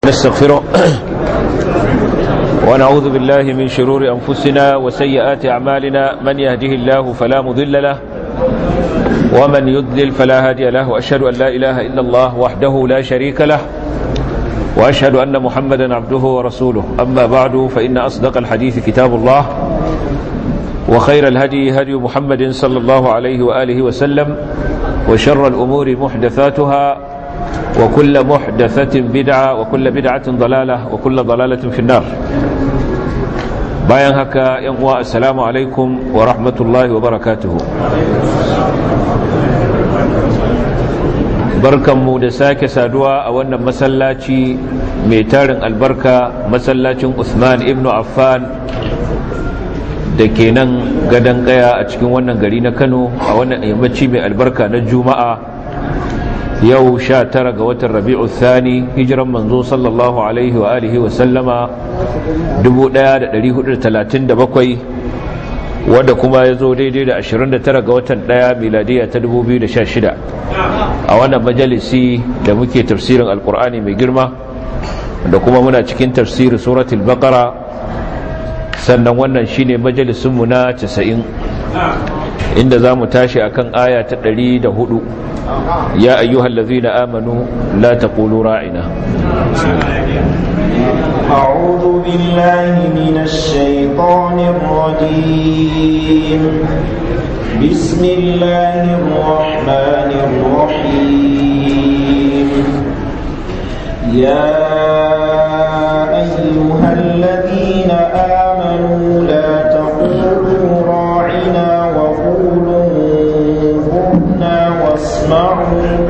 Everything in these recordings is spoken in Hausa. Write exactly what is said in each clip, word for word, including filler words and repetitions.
نستغفره ونعوذ بالله من شرور أنفسنا وسيئات أعمالنا من يهده الله فلا مضل له ومن يضلل فلا هادي له وأشهد أن لا إله إلا الله وحده لا شريك له وأشهد أن محمدا عبده ورسوله أما بعد فإن أصدق الحديث كتاب الله وخير الهدي هدي محمد صلى الله عليه وآله وسلم وشر الأمور محدثاتها وكل محدثة بدعة وكل بدعة ضلالة وكل ضلالة في النار. bayan haka yan uwa assalamu alaikum wa rahmatullahi wa barakatuhu. Barkanmu da sake saduwa a wannan masallaci mai tarin albarka, masallacin Uthman ibn Affan da ke nan gadon kaya a cikin wannan gari na Kano a wannan yammaci mai albarka na Juma'a yau sha tara ga watan Rabi'u Thani, hijiran manzo sallallahu alaihi wa alihi wa sallama dubu ɗaya da ɗari hudu da talatin da bakwai, wadda kuma ya zo daidai da ashirin da tara ga watan ɗaya miladiya ta dubu biyu da sha shida. A wannan majalisi da muke tafsirin alkur'ani mai girma da kuma muna cikin tafsirin suratul baqara, sannan wannan shine majalisinmu na casa'in inda za mu tashi akan aya ta ɗari da hudu. يا أيها الذين آمنوا لا تقولوا راعنا. أعوذ بالله من الشيطان الرجيم. بسم الله الرحمن الرحيم. يا أيها الذين آمنوا لا تقولوا راعنا وقولوا اسمعوا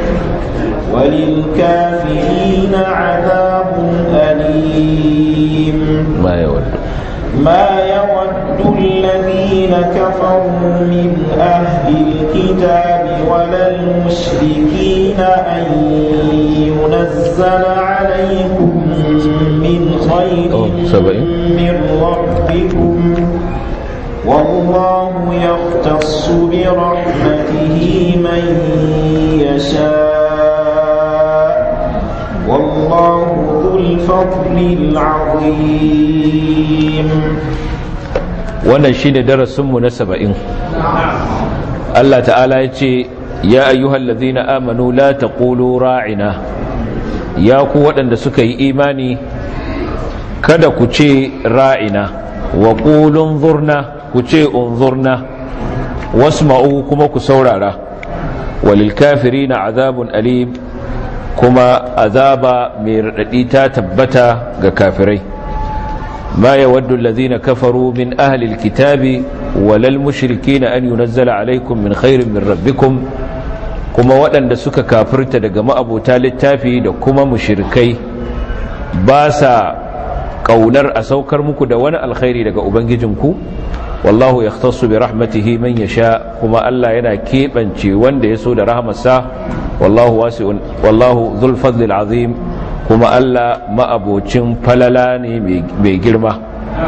وللكافرين عذاب أليم. ما يود ما يود الذين كفروا من أهل الكتاب ولا المشركين أن ينزل عليكم من خير من ربكم والله يختص برحمته من يشاء والله ذو الفضل العظيم. wannan shine darasinmu na saba'in. Allah ta'ala ya ce ya ayyuhal ladzina amanu la taqulu ra'ina, ya ku waɗanda suka yi imani kada ku ce ra'ina, wa qulu unzurna ku ce unzurna, wasma'u kuma ku saurara, walil kafirina azabun alim, kuma azaba mai radadi ta tabbata ga kafirai. ma yawaddu allazina kafaru min ahli alkitabi walal mushrikina an yunazzala alaykum min khairin min rabbikum, kuma waɗanda suka kafirta daga ma'abota littafi da kuma mushrikai ba sa kaunar a saukar muku da wani alkhairi daga ubangijinku. wallahu yahtassu bi rahmatihi man yasha, kuma Allah yana keɓance wanda ya so da rahmarsa. wallahu wasi'un wallahu dhul fadlil azim, kuma Allah ma'abocin falala ne mai girma.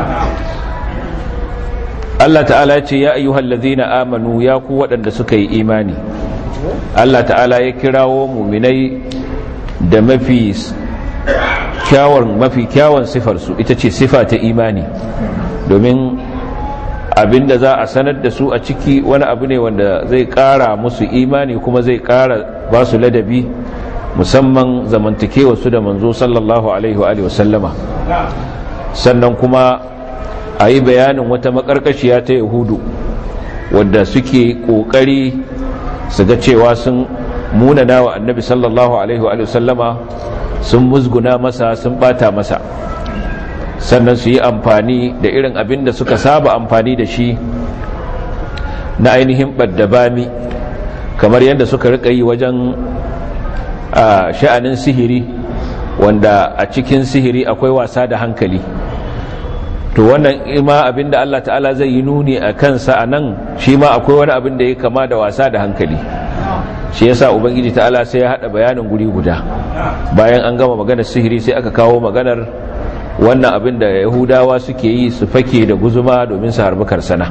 Allah ta'ala ya ce ya ayyuhal ladzina amanu, ya ku waɗanda suka yi imani. Allah ta'ala ya kirawo mu'minai da mafi kyawun mafi kyawun sifarsu, ita ce sifa ta imani, domin abinda za a sanar da su a ciki wani abu ne wanda zai kara musu imani kuma zai kara ba su ladabi, musamman zamantakewa su da manzo sallallahu alaihi wa sallama. Sannan kuma a yi bayanin wata makarkashiya ta yahudu wadda suke kokari su ga cewa sun munana wa annabi sallallahu alaihi wa sallama, sun musguna masa, sun bata masa, sannan su yi amfani da irin abin da suka saba amfani da shi na ainihin ɓaddabami, kamar yadda suka rika yi wajen a sha'anin sihiri, wanda a cikin sihiri akwai wasa da hankali. To wannan ima abin da Allah ta'ala zai yi nuni a kansa a nan, shi ma akwai wani abin da ya kama da wasa da hankali. Shi yasa ubangiji ta'ala sai ya haɗa bayanin guri guda, bayan an gama maganar sihiri sai aka kawo maganar wannan abin da yahudawa suke yi, su fake da guzuma domin su harbi karsana.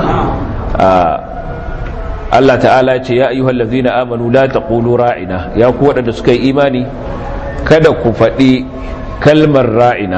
Allah ta'ala ce ya ayyuhal ladzina amanu la taqulu ra'ina, ya ku wadanda suka yi imani kada ku faɗi kalmar ra'ina,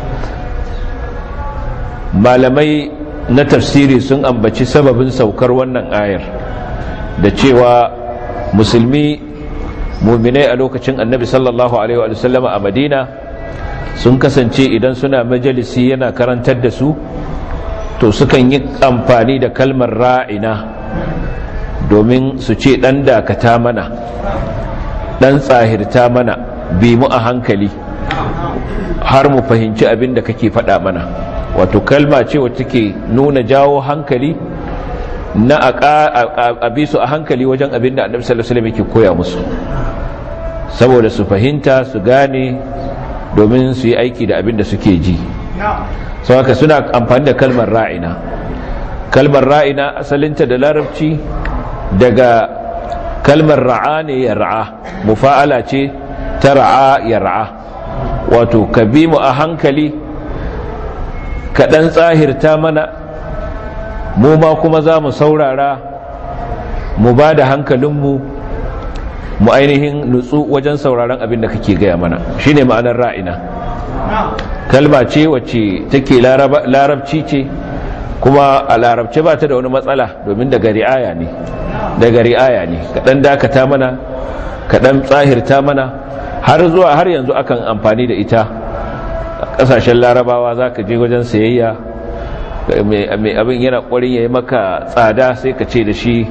malamai na tafsiri sun ambaci sababin saukar wannan ayar da cewa musulmi muminai a lokacin annabi sallallahu alaihi wa sallama a Madina sun kasance idan suna majalisi yana karantar da su to sukan yi amfani da kalmar ra'ina domin su ce dan dakata mana, dan tsahirta mana, bi mu a hankali har mu fahimci abin da kake faɗa mana. Wato kalma ce wacce take nuna jawo hankali na a bi su a hankali wajen abin da annabi sallallahu alaihi wasallam yake koya musu, saboda su fahimta su gane domin su yi aiki da abin da suke ji. sau haka suna amfani da kalmar ra'ina. Kalmar ra'ina asalinta da larabci daga kalmar ra'a ne ya ra'a, mufa'ala ce ta ra'a ya ra'a, wato ka bi mu a hankali ka ɗan tsahirta mana, mu ma kuma za mu saurara mu ba da hankalinmu mu ainihin nutsu wajen sauraron abin da kake gaya mana. Shine ma'anar ra'ina. Kalma ce wacce take larabci ce, kuma a larabce ba ta da wani matsala domin daga ri'aya ne daga ri'aya ne kaɗan dakata mana, kaɗan tsahirta mana, har zuwa har yanzu akan amfani da ita a ƙasashen larabawa. za ka je wajen sayayya mai abin yana ƙwarin ya yi maka tsada sai ka ce da shi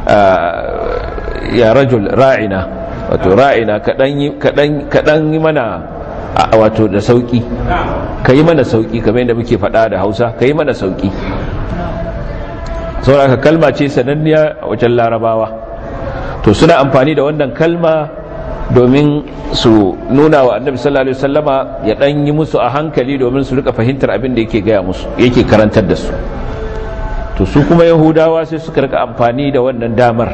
ya rajul ra'ina, wato ra'ina kaɗan yi mana wato da sauƙi, ka yi mana sauƙi kamar yadda muke faɗa da Hausa, ka yi mana sauƙi. saboda kalma ce sananniya a wajen larabawa, to suna amfani da wannan kalma domin su nuna wa annabi sallallahu alaihi wasallama ya dan yi musu a hankali domin su rika fahimtar abin da yake gaya musu, yake karantar da su. to su kuma yahudawa sai suka rika amfani da wannan damar.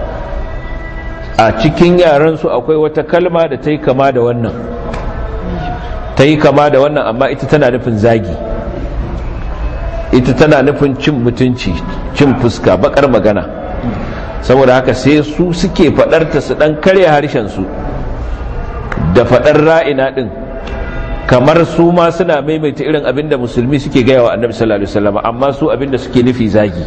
A cikin yaran su akwai wata kalma da ta yi kama da wannan ta yi kama da wannan amma ita tana nufin zagi, ita tana nufin cin mutunci, cin fuska, bakar magana. saboda haka sai su suke faɗarta su ɗan karya harshensu da faɗar ra'ina ɗin, kamar su ma suna maimaita irin abinda musulmi suke gaya wa annabi sallallahu alaihi wasallam, amma su abinda suke nufi zagi.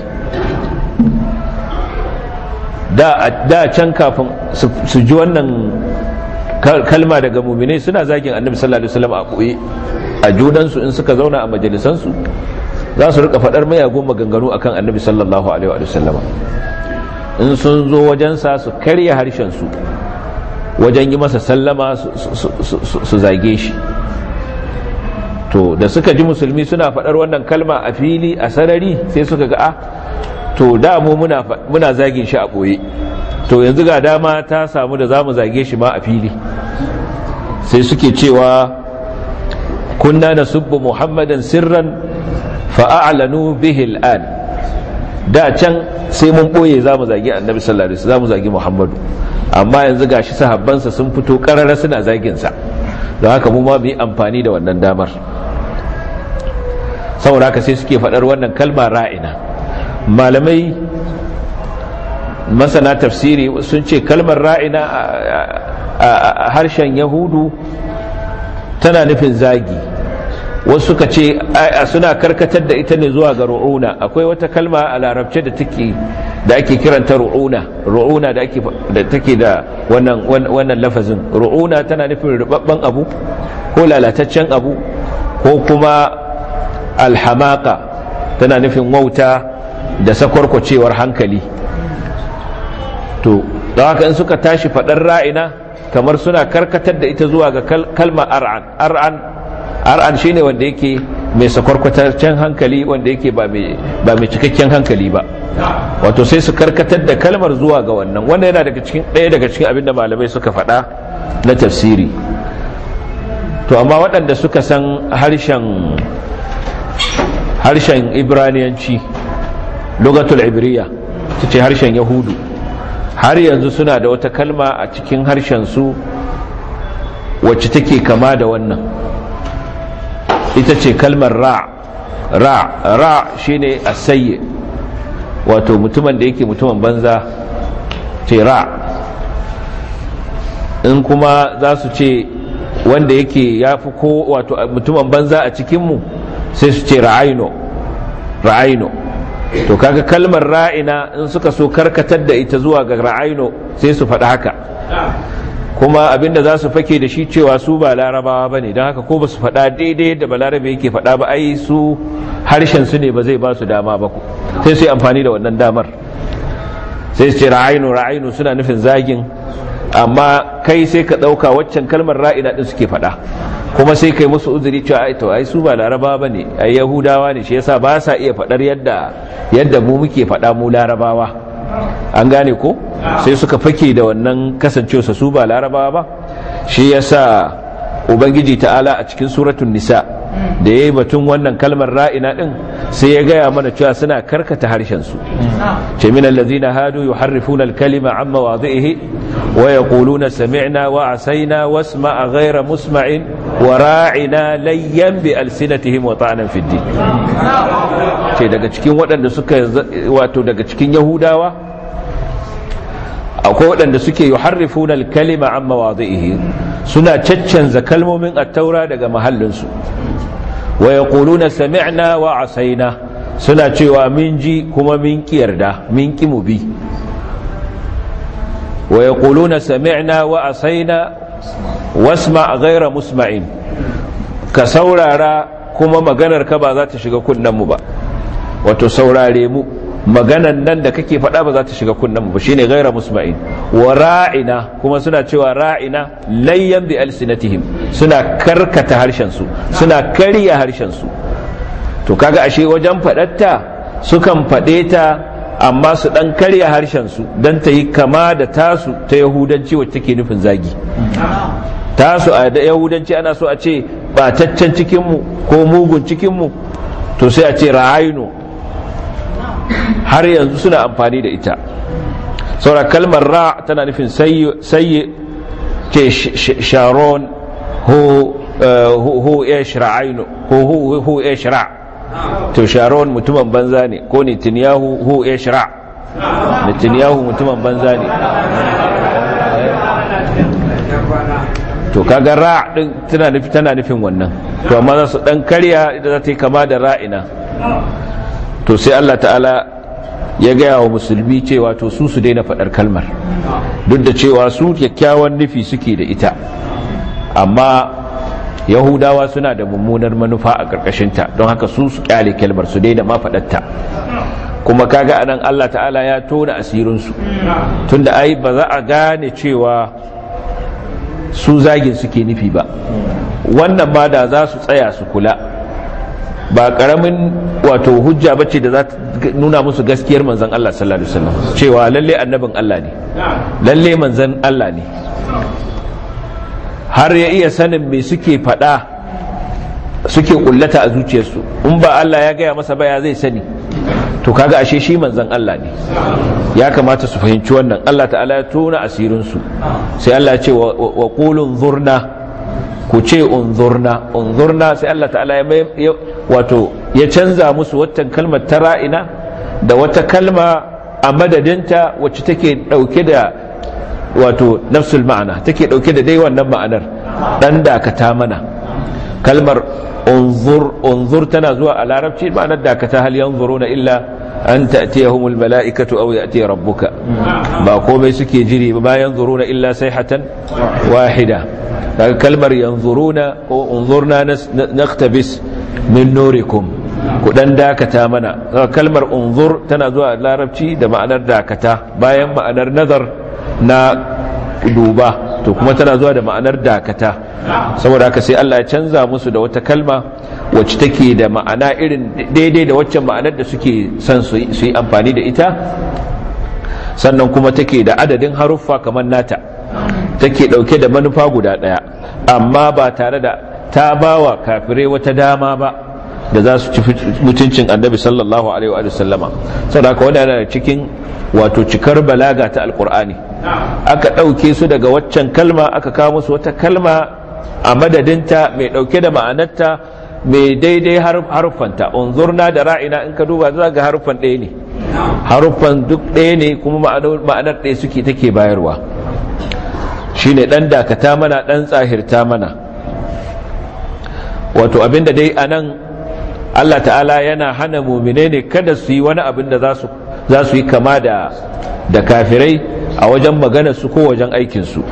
da da can kafin su ji wannan kalma daga mu'minai suna zagin annabi sallallahu alaihi wasallam a koyi a junansu. in suka zauna a majalisansu za su rika faɗar mayagun maganganu akan annabi sallallahu alaihi wasallam. in sun zo wajensa su karya harshensu wajen yi masa sallama su zage shi. to da suka ji musulmi suna faɗar wannan kalma a fili a sarari sai suka ga a to da mu muna, muna zagin shi a ɓoye, to yanzu ga dama ta samu da za mu zage shi ma a fili. sai suke cewa kunna nasubbu muhammadan sirran fa'a'lanu bihi al'an. da can sai mun boye zamu zagi annabi sallallahu alaihi wasallam, zamu zagi muhammadu, amma yanzu gashi sahabbansa sun fito karara suna zagin sa, don haka mu ma mu yi amfani da wannan damar. saboda haka sai suke faɗar wannan kalma ra'ina. malamai masana tafsiri sun ce kalmar ra'ina a harshen yahudu tana nufin zagi, wasu suka ce suna karkatar da ita ne zuwa ga ru'una. akwai wata kalma a larabce da take da ake kiranta ru'una ru'una da ake da take da wannan wannan lafazin ru'una tana nufin rubabban abu ko lalataccen abu, ko kuma alhamaka tana nufin wauta da sakwarkwacewar hankali. to da haka in suka tashi faɗar ra'ina kamar suna karkatar da ita zuwa ga kalmar ar'an ar'an ar'an shine wanda yake mai sakwarkwataccen hankali, wanda yake ba mai ba mai cikakken hankali ba. wato sai su karkatar da kalmar zuwa ga wannan. wannan yana daga cikin ɗaya daga cikin abinda malamai suka faɗa na tafsiri. to amma waɗanda suka san harshen harshen ibraniyanci, lugatul ibriya, ta ce harshen yahudu, har yanzu suna da wata kalma a cikin harshen su wacce take kama da wannan. ita ce kalmar ra ra ra shine asayyi, wato mutumin da yake mutumin banza ce ra. in kuma za su ce wanda yake yafi ko wato mutumin banza a cikin mu sai su ce ra'ayno ra'ayno to kaga kalmar ra'ina in suka so karkatar da ita zuwa ga ra'ayno sai su faɗi haka, kuma abinda za su fake da shi cewa su ba larabawa ba ne, don haka ko ba su faɗa daidai da balarabe yake faɗa ba, ai su harshen su ne ba zai ba su dama ba, sai su yi amfani da wannan damar sai su ce ra'ayno ra'ayno suna nufin zagin, amma kai sai ka ɗauka waccan kalmar ra'ina ɗin suke faɗa, kuma sai kai musu uzuri cewa ai to ai su ba larabawa ba ne, ai yahudawa ne, shi yasa ba sa iya faɗar yadda yadda mu muke faɗa mu larabawa, an gane ko sai suka fake da wannan kasancewa su ba larabawa ba. Shi yasa ubangiji ta'ala a cikin suratul nisa da yayi batun wannan kalmar ra'ina din sai ya gaya mana cewa suna karkata harshen su, ce min allazina hadu yuharrifuna al-kalima an mawadhihi wa yaquluna sami'na wa asaina wasma'a ghayra musma'in wa ra'ina layyan bi alsinatihim wa ta'anan fi din. Ce daga cikin waɗanda suka wato daga cikin yahudawa akwai waɗanda suke yuharrifuna al-kalima an mawadhihi, suna caccanza kalmomin at-taura daga mahallinsu, wa yaquluna sami'na wa asaina, suna cewa min ji kuma min kiyarda min ki mu bi, wa yaquluna sami'na wa asaina wasma' ghayra musma'in, ka saurara kuma maganar ka ba za ta shiga kunnen mu ba, wato saurare mu maganan nan da kake faɗa ba za ta shiga kunnen mu ba, shine ghayra musma'in. Wa ra'ina, kuma suna cewa ra'ina layyan bi alsinatihim, suna karkata harshen su, suna karya harshen su. To kaga ashe wajen faɗatta sukan faɗe ta amma su dan karya harshen su dan ta yi kama da tasu ta yahudanci wacce take nufin zagi. Tasu a da yahudanci ana so a ce bataccen cikin mu ko mugun cikin mu, to sai a ce ra'ayno, har yanzu suna amfani da ita. saura kalmar ra tana nufin sayyi ke sharon hu yashra'ainu hu hu yashra' to sharon mutumin banza ne, ko netanyahu hu yashra' netanyahu mutumin banza ne. to kaga ra din tana nufi tana nufin wannan, to amma za su dan karya idan za ta yi kama da ra'ina. to sai Allah ta'ala ya gaya wa musulmi cewa to su su daina faɗar kalmar, duk da cewa su kyakkyawan nufi suke da ita, amma yahudawa suna da mummunar manufa a ƙarƙashinta, don haka su su kyale kalmar, su daina ma faɗarta. kuma kaga anan Allah ta'ala ya tona asirinsu, tunda ai ba za a gane cewa su zagin suke nufi ba. wannan ma da za su tsaya su kula, ba karamin wato hujja bace da za ta nuna musu gaskiyar manzon Allah sallallahu alaihi wasallam, cewa lalle annabin Allah ne, lalle manzon Allah ne, har ya iya sanin me suke fada suke kullata a zuciyarsu. in ba Allah ya gaya masa ba ya zai sani? to kaga ashe shi manzon Allah ne, ya kamata su fahimci wannan. Allah ta'ala ya tona asirin su, sai Allah ya ce wa qulu unzurna, ku ce unzurna unzurna, sai Allah ta'ala ya wato ya canza musu wata kalmar ta ra'ina da wata kalma a madadinta wacce take dauke da wato nafsul ma'ana, take dauke da dai wannan ma'anar, dan dakata mana. kalmar unzur unzur tana zuwa a larabci ma'anar dakata, hal yanzuruna illa an ta'tiyahumul mala'ikatu aw ya'ti rabbuka, ba komai suke jiri ba, yanzuruna illa sayhatan wahida. daga kalmar yanzuruna ko unzurna naktabis min nurikum, ku dan dakata mana. kalmar unzur tana zuwa larabci da ma'anar dakata, bayan ma'anar nazar na duba, to kuma tana zuwa da ma'anar dakata. saboda haka sai Allah ya canza musu da wata kalma wacce take da ma'ana irin daidai da waccan ma'anar da suke son su yi amfani da ita, sannan kuma take da adadin haruffa kamar nata, take dauke da manufa guda daya, amma ba tare da ta bawa kafirai wata dama ba da za su ci mutuncin annabi sallallahu alaihi wa sallama. saboda haka wannan yana cikin wato cikar balaga ta alqur'ani, aka dauke su daga waccan kalma aka kawo musu wata kalma a madadinta mai dauke da ma'anarta, mai daidai haruffanta. unzurna da ra'ina in ka duba za ga haruffan ɗaya ne, haruffan duk ɗaya ne, kuma ma'anar ɗaya suke take bayarwa, shine dan dakata mana, dan tsahirta mana. wato abinda dai anan Allah ta'ala yana hana mu'mine ne kada su yi wani abin da za su za su yi kama da da kafirai a wajen maganar su ko wajen aikin su.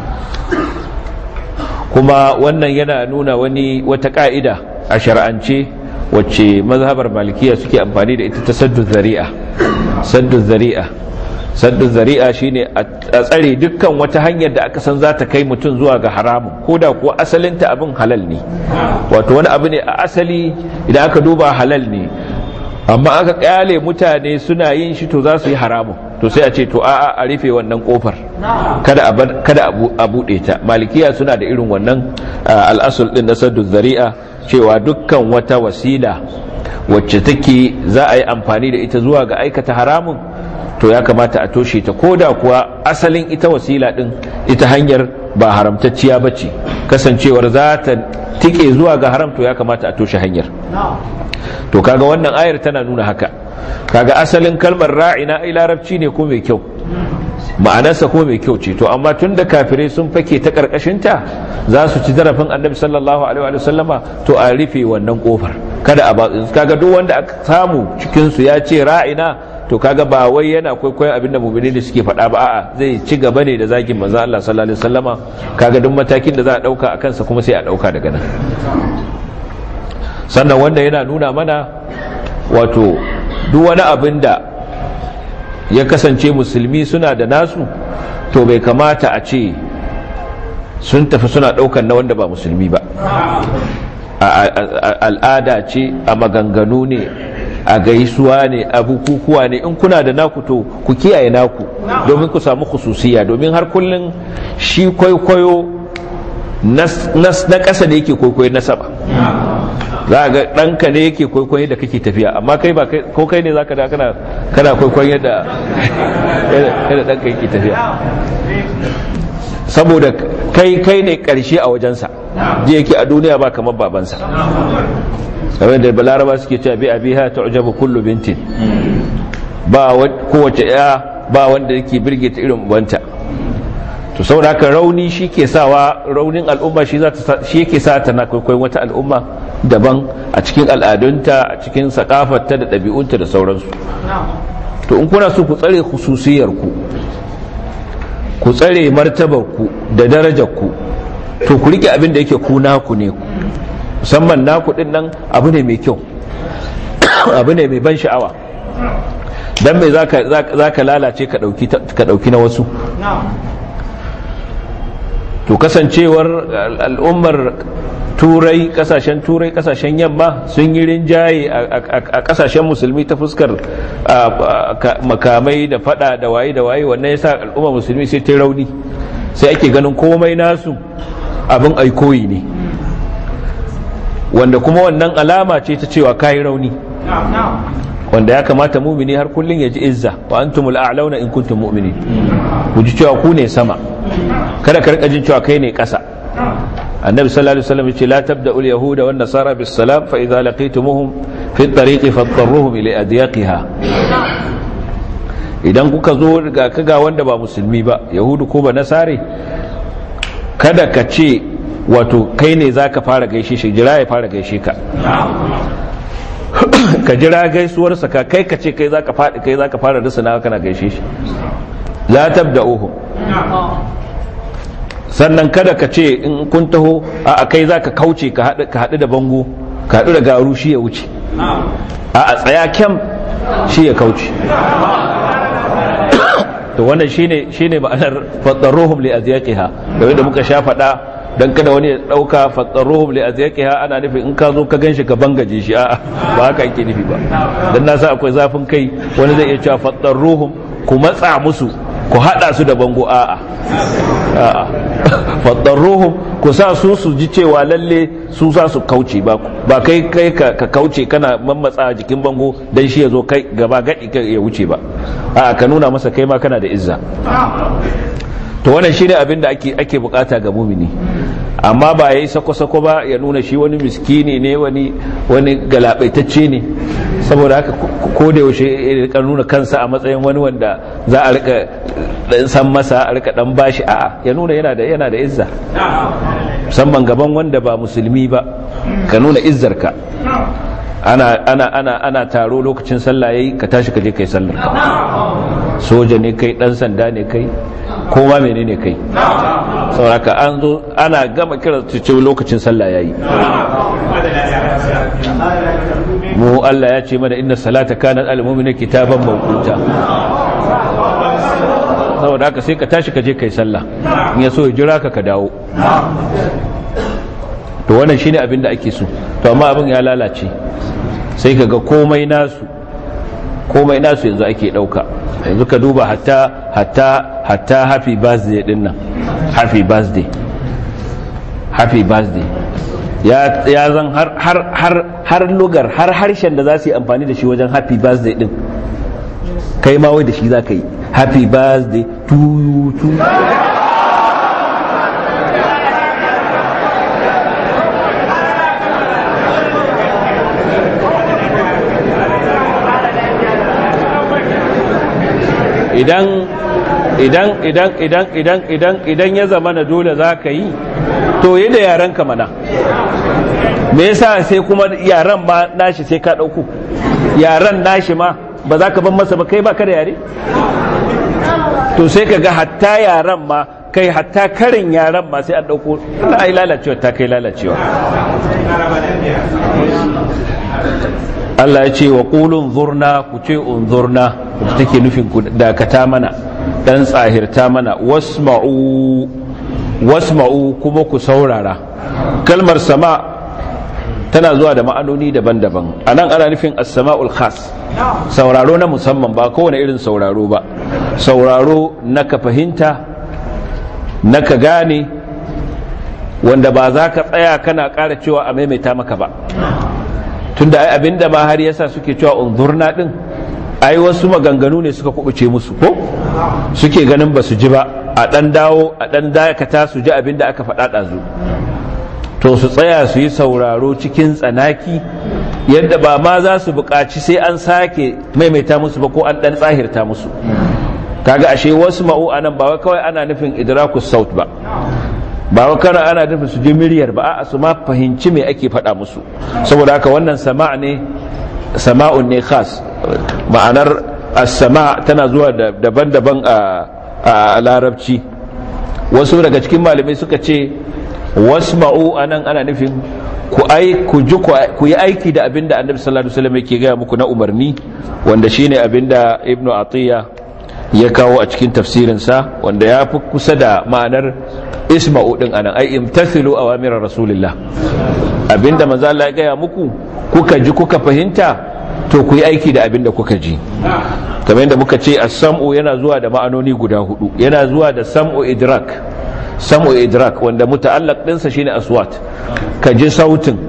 Kuma wannan yana nuna wani wata ka'ida a shar'ance wacce mazhabar malikiya suke amfani da ita ta saddu zari'a. saddu zari'a saddu zari'a shine a tsare dukkan wata hanyar da aka san za ta kai mutum zuwa ga haramun, ko da kuwa asalinta abin halal ne. Wato wani abu ne a asali idan aka duba halal ne, amma aka kyale mutane suna yin shi to za su yi haramun, to sai a ce to a'a a rufe wannan kofar, kada a kada a bude ta. Malikiya suna da irin wannan al'asul din na saddu zari'a, cewa dukkan wata wasila wacce take za a yi amfani da ita zuwa ga aikata haramun to ya kamata a toshe ta, koda kuwa asalin ita wasila din ita hanyar ba haramtacciya bace, kasancewar za ta tike zuwa ga haram to ya kamata a toshe hanyar. To kaga wannan ayar tana nuna haka. Kaga asalin kalmar ra'ina ai larabci ne ko mai kyau, ma'anarsa ko mai kyau ce, to amma tunda kafirai sun fake ta karkashinta za su ci zarafin annabi sallallahu alaihi wa sallama, to a rufe wannan kofar, kada a ba. Kaga duk wanda aka samu cikin su ya ce ra'ina, to kaga ba wai yana kwaikwayon abinda mu'mini da suke faɗa ba, a'a zai ci gaba ne da zagin manzo Allah sallallahu alaihi wasallama. Kaga duk matakin da za a dauka akan sa kuma sai a dauka daga nan. Sannan wanda yana nuna mana wato duk wani abin da ya kasance musulmi suna da nasu, to bai kamata a ce sun tafi suna daukan na wanda ba musulmi ba. Al'ada ce, a maganganu ne, a gaisuwa ne, a bukukuwa ne, in kuna da naku to ku kiyaye naku domin ku samu khususiya, domin har kullun shi kwaikwayo na ƙasa da yake kwaikwayo na sama. Za ga ɗanka ne yake kwaikwayo da kake tafiya, amma kai ba ko kai ne za ka da kana kana kwaikwayo yadda ɗanka yake tafiya, saboda kai kai ne ƙarshe a wajensa, je yake a duniya ba kamar babansa. kamar da balaraba suke cewa bi abiha tu'jabu kullu bintin, ba kowace ya ba wanda yake birge ta irin ubanta. To saboda haka rauni shi ke sawa, raunin al'umma shi yake sa ta na kwaikwayon wata al'umma daban a cikin al'adunta, a cikin sakafarta da ɗabi'unta da sauransu. To in kuna so ku tsare khususiyarku, ku tsare martabarku da darajarku, to ku rike abin da yake ku naku ne, musamman naku din nan abu ne mai kyau, abu ne mai ban sha'awa. Dan mai za ka lalace ka ɗauki na wasu. To kasancewar al'ummar turai, kasashen turai, kasashen yamma sun yi rinjaye a kasashen musulmi ta fuskar makamai da fada da waye da waye, wannan yasa al'ummar musulmi sai ta rauni, sai ake ganin komai nasu abin aikoyi ne, wanda kuma wannan alama ce ta cewa kai rauni, wanda ya kamata mumini har kullun ya ji izza, wa antumul a'launa in kuntum mu'minin, ku ji cewa ku ne sama, kada ka rika jin cewa kai ne ƙasa. annabi sallallahu alaihi wasallam yace la tabda'ul yahuda wan nasara bis salam fa idza laqitumuhum fi at-tariqi fadarruhum ila adyaqiha. idan kuka zo ga kaga wanda ba musulmi ba, yahudu ko ba nasare, kada ka ce wato kai ne zaka fara gaishe shi, jira ya fara gaishe ka, ka jira gaisuwarsa ka kai ka ce kai zaka fadi kai zaka fara rusuna kana gaishe shi. la tabda'uhum. sannan kada ka ce in kun taho a kai zaka kauce ka haɗu da bango, ka haɗu da garu shi ya wuce, a tsaya kyam shi ya kauce. to wannan shine shine ma'anar fadarruhum li azyaqiha, da wanda muka sha faɗa, dan kada wani ya dauka fadarruhum li azyaqiha ana nufin in ka zo ka ganshi ka bangaje shi, a'a ba haka yake nufi ba. dan na sa akwai zafin kai, wani zai iya cewa fadarruhum ku matsa musu, ku hada su da bango, a'a a'a fadarruhum ku sa su su ji cewa lalle su za su kauce, ba ba kai kai ka kauce kana mammatsa jikin bango dan shi yazo kai gaba gadi ya wuce ba, a'a ka nuna masa kai ma kana da izza. to wannan shine abin da ake ake bukata ga mumini, amma ba yayi sako-sako ba ya nuna shi wani miskini ne, wani wani galabaitacce ne, saboda haka ko da yaushe ya rika nuna kansa a matsayin wani wanda za a rika dan san masa, a rika dan bashi, a'a ya nuna yana da yana da izza. musamman gaban wanda ba musulmi ba ka nuna izzarka. ana ana ana ana taro lokacin sallah yayi ka tashi ka je kai sallar ka, soja ne kai, dan sanda ne kai, ko ma menene kai, saboda an zo ana gama kira ce lokacin sallah yayi. mu Allah ya ce mana inna salata kanat al mu'minina kitaban mawquta, saboda haka sai ka tashi ka je kai sallah, in ya so ya jira ka ka dawo. to wannan shine abin da ake so, to amma abin ya lalace, sai kaga komai nasu komai nasu yanzu ake dauka. yanzu ka duba hatta hatta hatta happy birthday din nan, happy birthday happy birthday ya ya zan har har har har lugar har harshen da za su yi amfani da shi wajen happy birthday din kai ma wai da shi za ka yi happy birthday to you to idan idan idan idan idan idan idan ya zama na dole za ka yi to yi da yaran ka mana, me yasa sai kuma yaran ma nashi sai ka dauko yaran nashi ma ba za ka ban masa ba, kai ba ka da yare, to sai ka ga hatta yaran ma kai hatta karin yaran ma sai an dauko. Allah ai lalacewa ta kai lalacewa. Allah ya ce wa qulun zurna, ku ce unzurna, take nufin ku dakata mana, dan tsahirta mana, wasma'u wasma'u kuma ku saurara. kalmar sama tana zuwa da ma'anoni daban-daban. anan ana nufin as-sama'ul khas, sauraro na musamman, ba kowane irin sauraro ba, sauraro na ka fahimta, na ka gane, wanda ba za ka tsaya kana ƙara cewa a maimaita maka ba. tunda ai abinda ma har yasa suke cewa unzurna din, ai wasu maganganu ne suka kubuce musu ko suke ganin ba su ji ba, a dan dawo a dan dakata su ji abinda aka faɗa ɗazu, to su tsaya su yi sauraro cikin tsanaki yadda ba ma za su buƙaci sai an sake maimaita musu ba ko an dan tsahirta musu. kaga ashe wasu ma'u anan ba wai kawai ana nufin idrakus saut ba, ba wa kana ana nufin su ji miryar ba, a su ma fahimci me ake faɗa musu. saboda haka wannan sama' ne, sama'un ne khas. ma'anar as-sama' tana zuwa daban-daban a larabci. wasu daga cikin malamai suka ce wasma'u anan ana nufin ku ai ku ji ku yi aiki da abinda Annabi sallallahu alaihi wasallam yake ga muku na umarni, wanda shine abinda Ibn Atiyya ya kawo a cikin tafsirinsa, wanda ya fi kusa da ma'anar isma'u din anan, ai imtathilu awamir rasulillah. abinda manzo Allah ya gaya muku kuka ji kuka fahimta, to ku yi aiki da abinda kuka ji. kamar yadda muka ce as-sam'u yana zuwa da ma'anoni guda hudu. yana zuwa da sam'u idrak, sam'u idrak wanda muta'allaq dinsa shine aswat, ka ji sautin,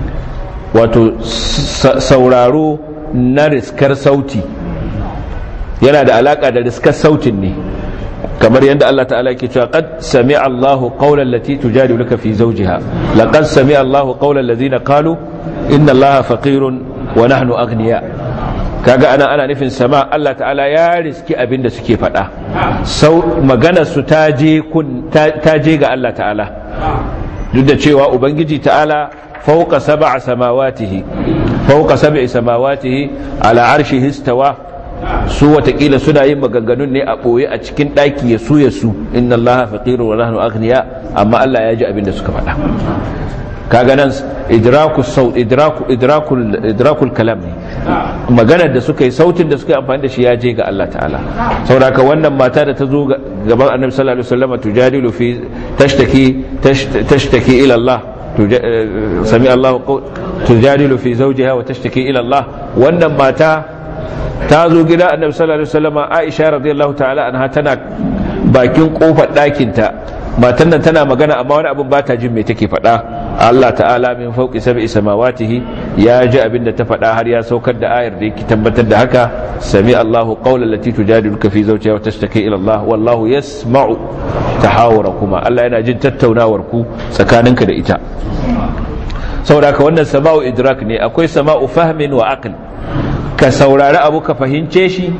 wato sauraro na riskar sauti, yana da alaka da riskar sautin ne. kamar yadda Allah ta'ala yake cewa qad sami'a Allahu qawlan lati tujadiluka fi zawjiha, laqad sami'a Allahu qawlan ladina qalu inna Allaha faqirun wa nahnu aghniya. kaga ana ana nufin sama, Allah ta'ala ya riski abinda suke faɗa, sau magana su ta je kun ta je ga Allah ta'ala, duk da cewa ubangiji ta'ala fawqa sab'a samawatihi fawqa sab'i samawatihi ala arshihi istawa, su watakila suna yin maganganun ne a ɓoye a cikin ɗaki ya su ya su inna Allaha faqiru wa nahnu aghniya, amma Allah ya ji abin da suka faɗa. kaga nan idraku saut idraku idrakul idrakul kalam, maganar da suka yi, sautin da suka yi amfani da shi ya je ga Allah ta'ala. saboda wannan mata da ta zo gaban Annabi sallallahu alaihi wasallam tujadilu fi tashtaki tashtaki ila Allah, sami Allah tujadilu fi zawjiha wa tashtaki ila Allah. wannan mata ta zo gida Annabi sallallahu alaihi wasallam, Aisha radiyallahu ta'ala anha tana bakin kofar ɗakin ta, matan nan tana magana amma wani abin ba ta jin me take faɗa. Allah ta'ala min fawqi sab'i samawatihi ya ji abin da ta faɗa, har ya saukar da ayar da yake tabbatar da haka, sami Allahu qawlan lati tujadiluka fi zawjiha wa tashtaki ila Allah wallahu yasma'u tahawurakuma. Allah yana jin tattaunawar ku tsakaninka da ita. saboda haka wannan sama'u idrak ne, akwai sama'u fahmin wa aql, ka saurari abu ka fahimce shi,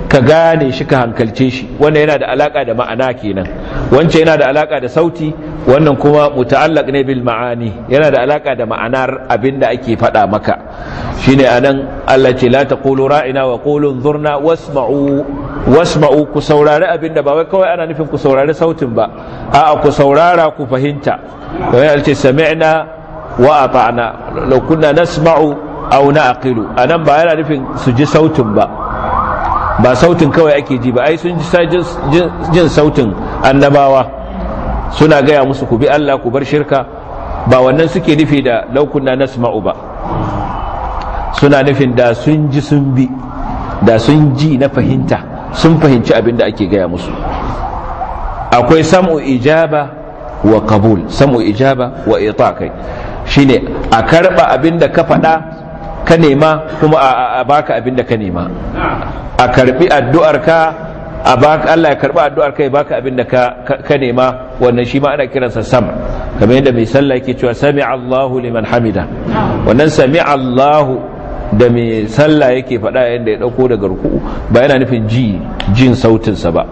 ka gane shi ka hankalce shi. Wannan yana da alaka da ma'ana kenan, wancan yana da alaka da sauti, wannan kuma muta'allaq ne bil ma'ani, yana da alaka da ma'anar abinda ake faɗa maka. Shine anan Allah ce la taqulu ra'ina wa qulu anzurna wasma'u wasma'u, ku saurari abinda ba wai kawai ana nufin ku saurari sautin ba, a'a ku saurara ku fahimta. wai alce sami'na wa ata'na law kunna nasma'u aw na'qilu, anan ba yana nufin su ji sautin ba, ba sautin kawai ake ji ba, ai sun ji jin sautin annabawa suna gaya musu ku bi Allah ku bar shirka, ba wannan suke nufi da law kunna nasma'u ba, suna nufin da sun ji sun bi, da sun ji na fahimta, sun fahimci abin da ake gaya musu. Akwai sam'u ijaba wa qabul, sam'u ijaba wa ita, kai shine a karba abin da ka faɗa ka nema kuma a baka abin da ka nema, a karbi addu'ar ka, a baka Allah ya karba addu'ar ka ya baka abin da ka ka nema. Wannan shi ma ana kiransa sam, kamar yadda mai sallah yake cewa sami'a Allahu liman hamida. Wannan sami'a Allahu da mai sallah yake faɗa yadda ya ɗauko daga ruku'u ba yana nufin ji jin sautinsa ba,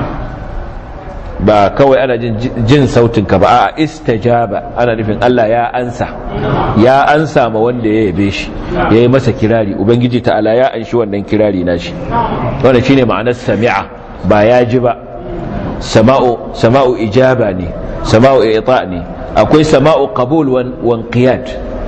ba kawai ana jin jin sautinka ba, a istajaba ana nufin Allah ya ansa, ya ansa ma wanda ya yabe shi, ya yi masa kirari, ubangiji ta'ala ya anshi wannan kirari nashi. Wannan shine ma'anar sami'a, ba ya ji ba. Sama'u sama'u ijaba ne, sama'u i'ta ne. Akwai sama'u qabul wa inqiyad,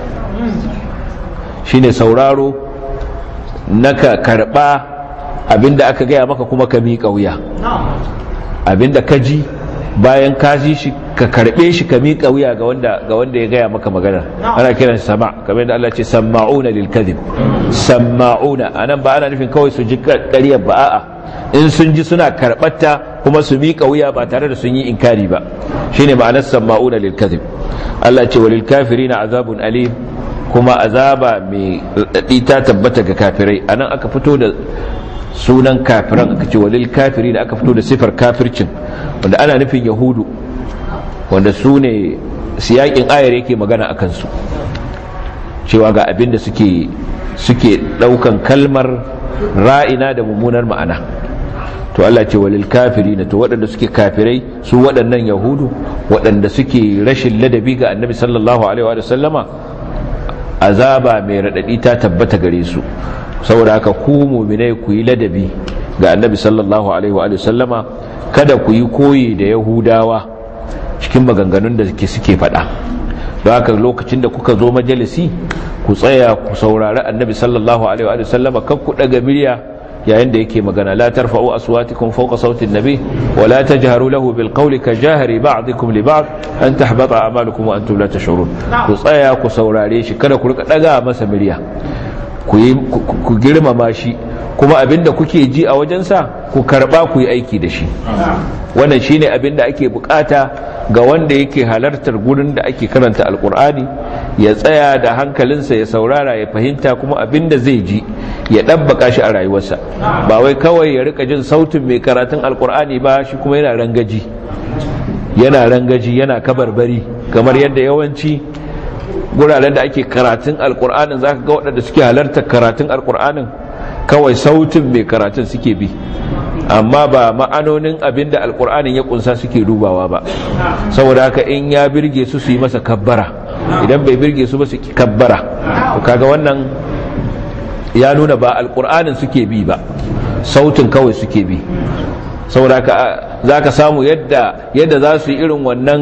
shine sauraro naka karba abinda aka gaya maka kuma ka miƙa wuya, abinda ka ji bayan ka ji shi ka karbe shi ka miƙa wuya ga wanda ga wanda ya gaya maka magana, ana kiran sama, kamar yadda Allah ce sama'una lil kadhib. Sama'una anan ba ana nufin kawai su ji ƙaryar ba, a'a in sun ji suna karɓarta kuma su miƙa wuya ba tare da sun yi inkari ba, shine ma'anar sama'una lil kadhib. Allah ce walil kafirina azabun alim, kuma azaba mai raɗaɗi ta tabbata ga kafirai. Anan aka fito da sunan kafiran, aka ce walil kafiri, da aka fito da sifar kafircin, wanda ana nufin yahudu, wanda su ne siyakin ayar yake magana a kansu, cewa ga abin da suke suke ɗaukan kalmar ra'ina da mummunar ma'ana. To Allah ce walil kafiri, to waɗanda suke kafirai su waɗannan yahudu, waɗanda suke rashin ladabi ga annabi sallallahu alaihi wa sallama, azaba mai raɗaɗi ta tabbata gare su. Saboda haka ku mu'minai ku yi ladabi ga annabi sallallahu alaihi wa sallama, kada ku yi koyi da yahudawa cikin maganganun da suke faɗa. Don haka lokacin da kuka zo majalisi ku tsaya ku saurari annabi sallallahu alaihi wa sallama, kan ku ɗaga miliya yayin da yake magana. La tarfa'u aswatikum fawqa sawti an-nabi wa la tajharu lahu bil qawli ka jahri ba'dikum li ba'd an tahbata a'malukum wa antum la tash'urun. Ku tsaya ku saurare shi, kada ku rika daga masa miliya, ku yi ku girmama shi, kuma abinda kuke ji a wajensa ku karba ku yi aiki da shi. Wannan shine abinda ake bukata ga wanda yake halartar gurin da ake karanta alqur'ani, ya tsaya da hankalinsa ya saurara ya fahimta, kuma abinda zai ji ya dabbaka shi a rayuwarsa, ba wai kawai ya rika jin sautin mai karatun alqur'ani ba shi kuma yana rangaji yana rangaji yana kabarbari, kamar yadda yawanci guraren da ake karatun alqur'anin zaka ga waɗanda suke halartar karatun alqur'anin kawai sautin mai karatun suke bi, amma ba ma'anonin abinda alqur'anin ya kunsa suke dubawa ba. Saboda haka in ya birge su su yi masa kabbara, idan bai birge su ba su kabbara. to kaga wannan ya nuna ba alqur'anin suke bi ba, sautin kawai suke bi. saboda haka zaka samu yadda yadda za su yi irin wannan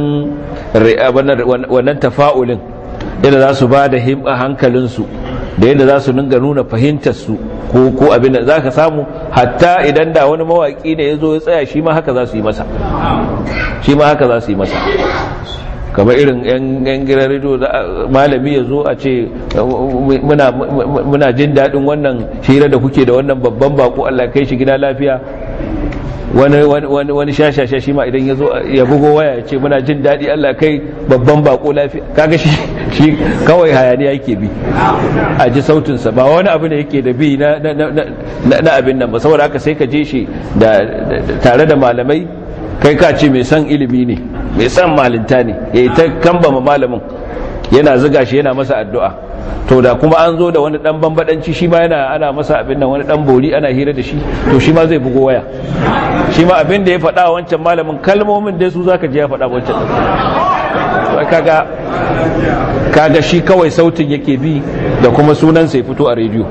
wannan tafa'ulin, yadda za su ba da hankalinsu da yadda za su dinga nuna fahimtarsu ko ko abin da za ka samu, hatta idan da wani mawaƙi ne ya zo ya tsaya shi ma haka za su yi masa shi ma haka za su yi masa kamar irin yan gidan rediyo malami ya zo a ce muna jin daɗin wannan hira da kuke da wannan babban bako, Allah kai shi gida lafiya. wani wani wani shashasha shi ma idan ya zo ya bugo waya ya ce muna jin daɗi, Allah kai babban bako lafiya. Kaga shi shi kawai hayaniya yake bi a ji sautinsa, ba wani abu da yake da bi na na abin nan ba. saboda haka sai ka je shi da tare da malamai, kai ka ce mai san ilimi ne, mai san malinta ne, yayi ta kambama malamin, yana zuga shi yana masa addu'a. to da kuma an zo da wani dan bambadanci shi ma yana ana masa abin nan wani dan bori ana hira da shi to shi ma zai bugo waya shi ma abin da ya faɗa wancan malamin kalmomin da su zaka je ya faɗa wancan kaga kaga shi kawai sautin yake bi da kuma sunan sai fito a rediyo.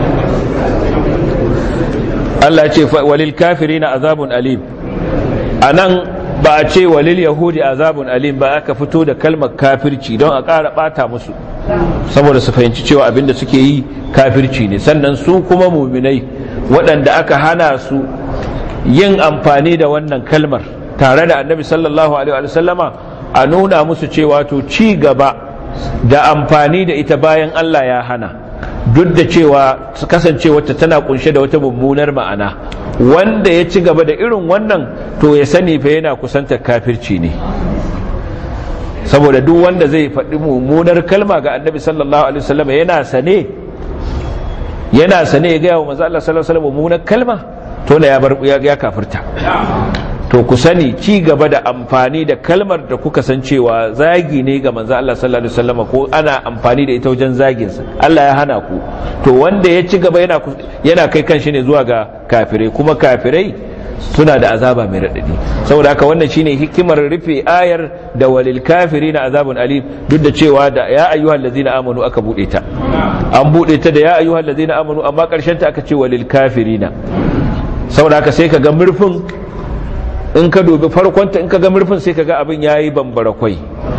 Allah ce walil kafirina azabun alim, anan ba a ce walil yahudi azabun alim ba, aka fito da kalmar kafirci don a ƙara ɓata musu saboda su fahimci cewa abinda suke yi kafirci ne. Sannan su kuma muminai waɗanda aka hana su yin amfani da wannan kalmar tare da annabi sallallahu alaihi wa sallama, a nuna musu cewa to ci gaba da amfani da ita bayan Allah ya hana, duk da cewa su kasance wata tana kunshe da wata mummunar ma'ana, wanda ya ci gaba da irin wannan to ya sani fa yana kusantar kafirci ne. Saboda duk wanda zai faɗi mummunar kalma ga annabi sallallahu alaihi wasallam yana sane yana sane ya gaya wa manzo Allah sallallahu alaihi wasallam mummunar kalma, to ne ya bar ya kafirta. To ku sani ci gaba da amfani da kalmar da kuka san cewa zagi ne ga manzo Allah sallallahu alaihi wasallam ko ana amfani da ita wajen zagin sa, Allah ya hana ku, to wanda ya ci gaba yana yana kai kanshi ne zuwa ga kafirai, kuma kafirai suna da azaba mai radadi. Saboda haka wannan shine hikimar rufe ayar da walil kafirina azabun alim, duk da cewa da ya ayyuhal ladzina amanu aka bude ta, an bude ta da ya ayyuhal ladzina amanu, amma karshen ta aka ce walil kafirina. Saboda haka sai ka ga murfin, in ka dubi farkonta in ka ga murfin sai ka ga abin ya yi bambara kwai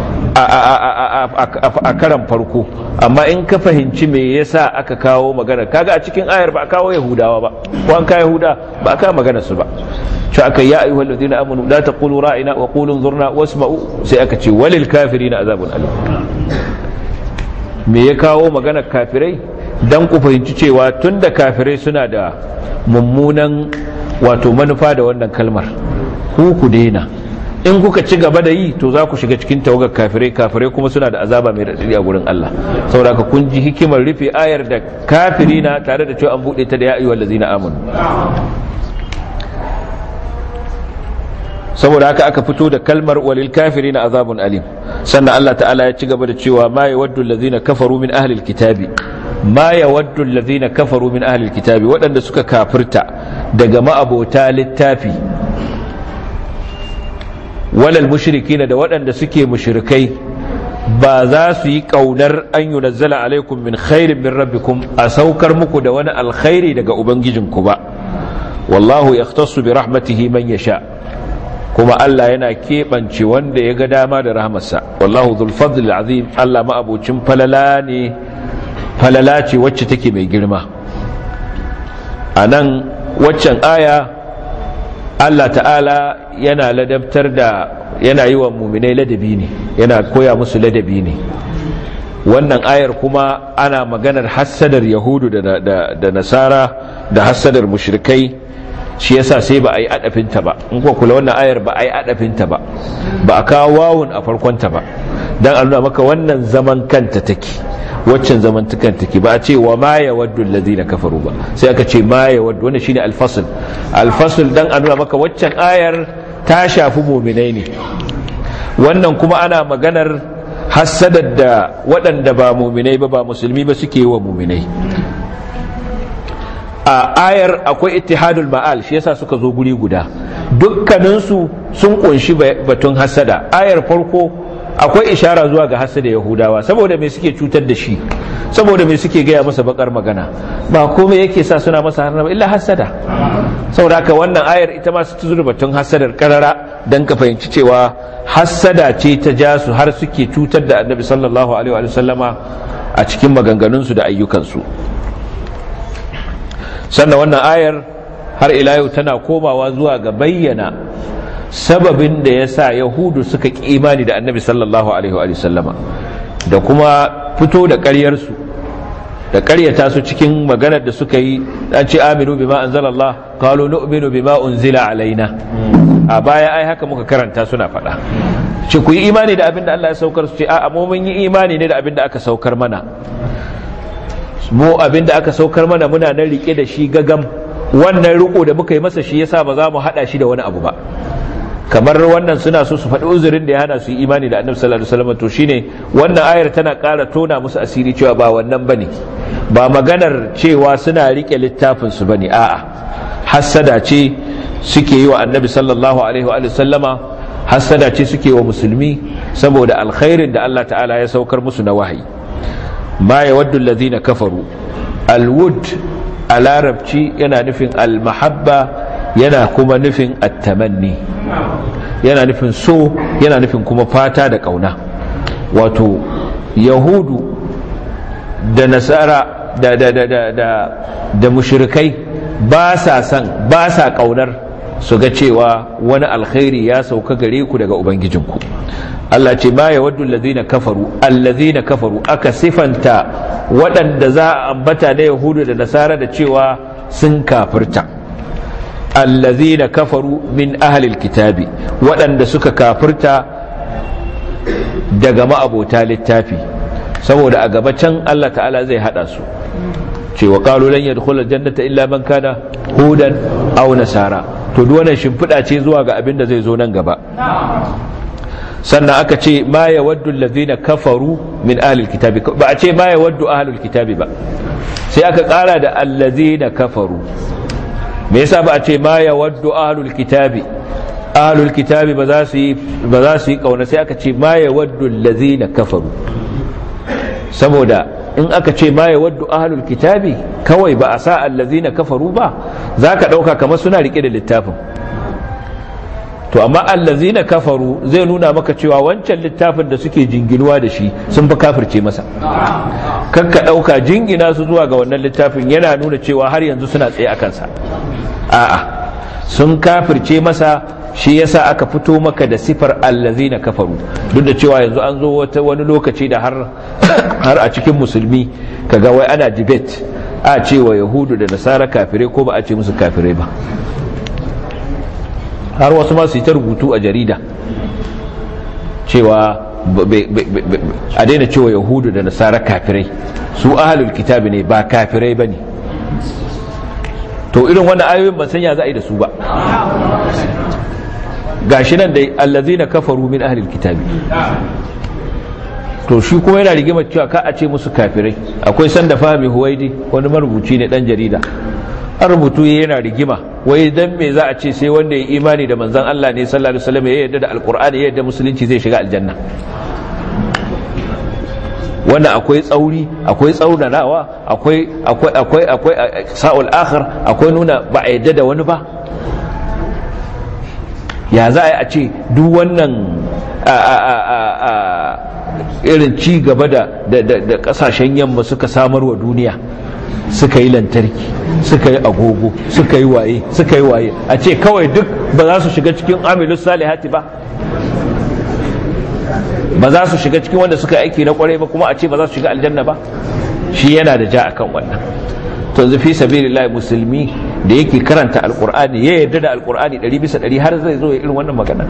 a karan farko, amma in ka fahimci me yasa aka kawo magana, kaga a cikin ayar ba a kawo yahudawa ba, ko an kawo yahuda ba a kawo magana su ba, shi aka ya ayyuhal ladina amanu la taqulu ra'ina wa qulu anzurna wasma'u, sai aka ce walil kafirina azabun alim. Me ya kawo magana kafirai? Dan ku fahimci cewa tunda kafirai suna da mummunan wato manufa da wannan kalmar, ku ku daina, in kuka ci gaba da yi to za ku shiga cikin tawagar kafirai, kafirai kuma suna da azaba mai radadi a gurin Allah. Saboda ka kun ji hikimar rufe ayar da kafirina tare da cewa an bude ta da ya ayyuhal ladzina amanu. Saboda haka aka fito da kalmar walil kafirina azabun alim. Sannan Allah ta'ala ya ci gaba da cewa ma yawaddu allazina kafaru min ahli alkitabi, ma yawaddu allazina kafaru min ahli alkitabi, waɗanda suka kafirta daga ma'abota littafi, walal mushrikina da waɗanda suke mushrikai, ba za su yi ƙaunar an yunazzala alaikum min khairin min rabbikum, a saukar muku da wani alkhairi daga ubangijinku ba. Wallahu yahtassu bi rahmatihi man yasha, kuma Allah yana keɓance wanda ya ga dama da rahmarsa. Wallahu dhul fadl azim, Allah ma'abucin falala ne, falala ce wacce take mai girma. Anan waccan aya Allah ta'ala yana ladabtar da, yana yi wa muminai ladabi ne, yana koya musu ladabi ne. Wannan ayar kuma ana maganar hassadar yahudu da, da, da nasara da hassadar mushrikai, shi yasa sai ba a yi adafinta ba. In kuwa kula wannan ayar ba a yi adafinta ba, ba a kawo wawun a farkonta ba, don a nuna maka wannan zaman kanta take, waccan zamantukan take, ba a ce wa ma yawaddu allazina kafaru ba, sai aka ce ma yawaddu. wannan shine al-fasl al-fasl dan a nuna maka waccan ayar ta shafi mu'minai ne, wannan kuma ana maganar hasadar da waɗanda ba mu'minai ba ba musulmi ba suke yi wa mu'minai. A ayar akwai ittihadul ma'al, shi yasa suka zo guri guda, dukkaninsu sun kunshi batun hasada. Ayar farko akwai ishara zuwa ga hasada yahudawa, saboda me suke cutar da shi, saboda me suke gaya masa bakar magana, ba komai yake sa suna masa harna illa hasada. Saboda haka wannan ayar ita ma su tuzuru batun hasadar karara, dan ka fahimci cewa hasada ce ta ja su har suke cutar da annabi sallallahu alaihi wa sallama a cikin maganganunsu da ayyukansu. Sannan wannan ayar har ila yau tana komawa zuwa ga bayyana sababin da ya sa yahudu suka ƙi imani da annabi sallallahu alaihi wa sallama, da kuma fito da ƙaryarsu da ƙaryata su cikin maganar da suka yi. an ce aminu bima anzalallah, qalu nu'minu bima unzila alaina. A baya ai haka muka karanta suna faɗa, ce ku yi imani da abin da Allah ya saukar, su ce a'a mu mun yi imani ne da abin da aka saukar mana, mu abin da aka saukar mana muna nan rike da shi gagam, wannan riko da muka yi masa shi yasa ba za mu hada shi da wani abu ba. kamar wannan suna so su faɗi uzurin da ya hana su yi imani da annabi sallallahu alaihi wasallam to shine wannan ayar tana ƙara tona musu asiri cewa ba wannan bane ba maganar cewa suna rike littafin su bane a'a hassada ce suke yi wa annabi sallallahu alaihi wa sallama hassada ce suke wa musulmi saboda alkhairin da Allah ta'ala ya saukar musu na wahayi ma yawaddu alladhina kafaru alwud a larabci yana nufin almahabba yana kuma nufin attamanni yana nufin so yana nufin kuma fata da kauna wato yahudu da nasara da da da da da, da mushrikai ba sa san ba sa kaunar su ga cewa wani alkhairi ya sauka gare ku daga ubangijinku Allah ce ma yawaddu allazina kafaru allazina kafaru aka sifanta waɗanda za a ambata na yahudu da nasara da cewa sun kafirta allazina kafaru min ahlil kitabi waɗanda suka kafirta daga ma'abota littafi saboda a gaba can Allah ta'ala zai hada su cewa qalu lan yadkhulul jannata illa man kana hudan aw nasara to duk wannan shimfida ce zuwa ga abin da zai zo nan gaba sannan aka ce ma yawaddu allazina kafaru min ahlil kitabi ba a ce ma yawaddu ahlul kitabi ba sai aka kara da allazina kafaru me yasa ba a ce ma yawaddu ahlul kitabi ahlul kitabi ba za su yi ba za su yi kauna sai aka ce ma yawaddu allazina kafaru saboda in aka ce ma yawaddu ahlul kitabi kawai ba a sa allazina kafaru ba zaka dauka kamar suna rike da littafin to amma allazina kafaru zai nuna maka cewa wancan littafin da suke jinginuwa da shi sun fi kafirce masa kanka dauka jingina su zuwa ga wannan littafin yana nuna cewa har yanzu suna tsaye a kansa a'a sun kafirce masa shi yasa aka fito maka da sifar allazina kafaru duk da cewa yanzu an zo wata wani lokaci da har har a cikin musulmi kaga wai ana debate a cewa yahudu da nasara kafirai ko ba a ce musu kafirai ba har wasu ma su yi ta rubutu a jarida cewa a daina cewa yahudu da nasara kafirai su ahlul kitabi ne ba kafirai bane to irin wannan ayoyin ban sanya za a yi da su ba gashi nan dai allazina kafaru min ahlil kitabi to shi kuma yana rigimar cewa ka a ce musu kafirai akwai sanda fahimi huwaidi wani marubuci ne dan jarida an rubutu yana rigima wai dan me za a ce sai wanda ya imani da manzon Allah ne sallallahu alaihi wasallam ya yarda da alqur'ani ya yarda musulunci zai shiga aljanna wannan akwai tsauri akwai tsaunanawa akwai akwai akwai akwai sa'ul akhir akwai nuna ba a yarda da wani ba ya za a ce duk wannan irin ci gaba da kasashen yamma suka samar wa duniya suka yi lantarki suka yi agogo suka yi waye suka yi waye a ce kawai duk ba za su shiga cikin amilus salihati ba ba za su shiga cikin wanda suka aiki na kwarai ba kuma a ce ba za su shiga aljanna ba shi yana da ja akan wannan to zafi sabilillahi musulmi da yake karanta alqur'ani ya yarda da alqur'ani ɗari bisa ɗari har zai zo ya irin wannan magana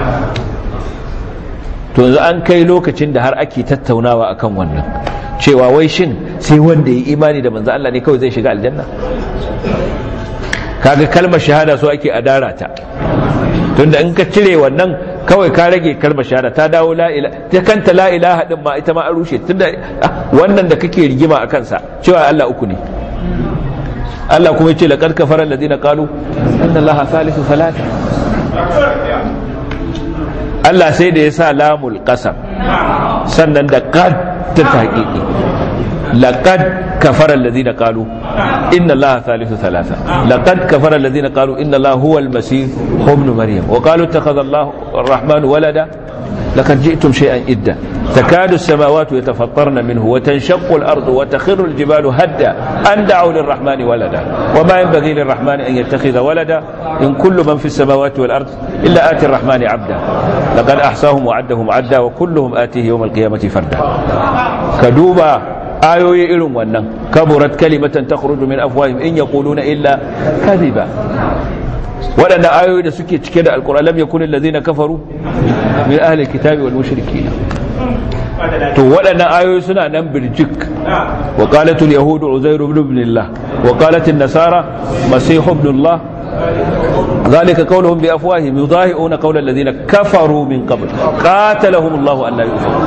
to yanzu an kai lokacin da har ake tattaunawa akan wannan cewa wai shin sai wanda ya imani da manzo Allah ne kawai zai shiga aljanna kaga kalmar shahada so ake adara ta tunda in ka cire wannan kawai ka rage kalmar shahada ta dawo la ilaha ta kanta la ilaha din ma ita ma an rushe tunda wannan da kake rigima akan sa cewa Allah uku ne Allah kuma yace laqad kafara alladhina qalu inna allaha thalithu thalatha Allah sai da ya sa lamul qasam sannan da qad ta tahqiqi laqad kafara alladhina qalu inna allaha thalithu thalatha laqad kafara alladhina qalu inna allaha huwa al-masih ibn maryam wa qalu ittakhadha allahu ar-rahmanu walada لقد جئتم شيئا إدا تكاد السماوات يتفطرن منه وتنشق الأرض وتخر الجبال هدا أن دعوا للرحمن ولدا وما ينبغي للرحمن أن يتخذ ولدا إن كل من في السماوات والأرض إلا آتي الرحمن عبدا لقد أحصاهم وعدهم عدا وكلهم آتيه يوم القيامة فردا كدوبا آيوي إلهم ونن كبرت كلمة تخرج من أفواههم إن يقولون إلا كذبا waɗanda ayoyi da suke cike da alƙur'ani lam yakun allazina kafaru min ahli alkitabi wal mushrikin to waɗannan ayoyi suna nan birjik wa qalat al yahud uzair ibn ibn allah wa qalat an nasara masih ibn allah zalika qawluhum bi afwahihim yudahi'una qawla alladhina kafaru min qabl qatalahum Allah an la yuflihun.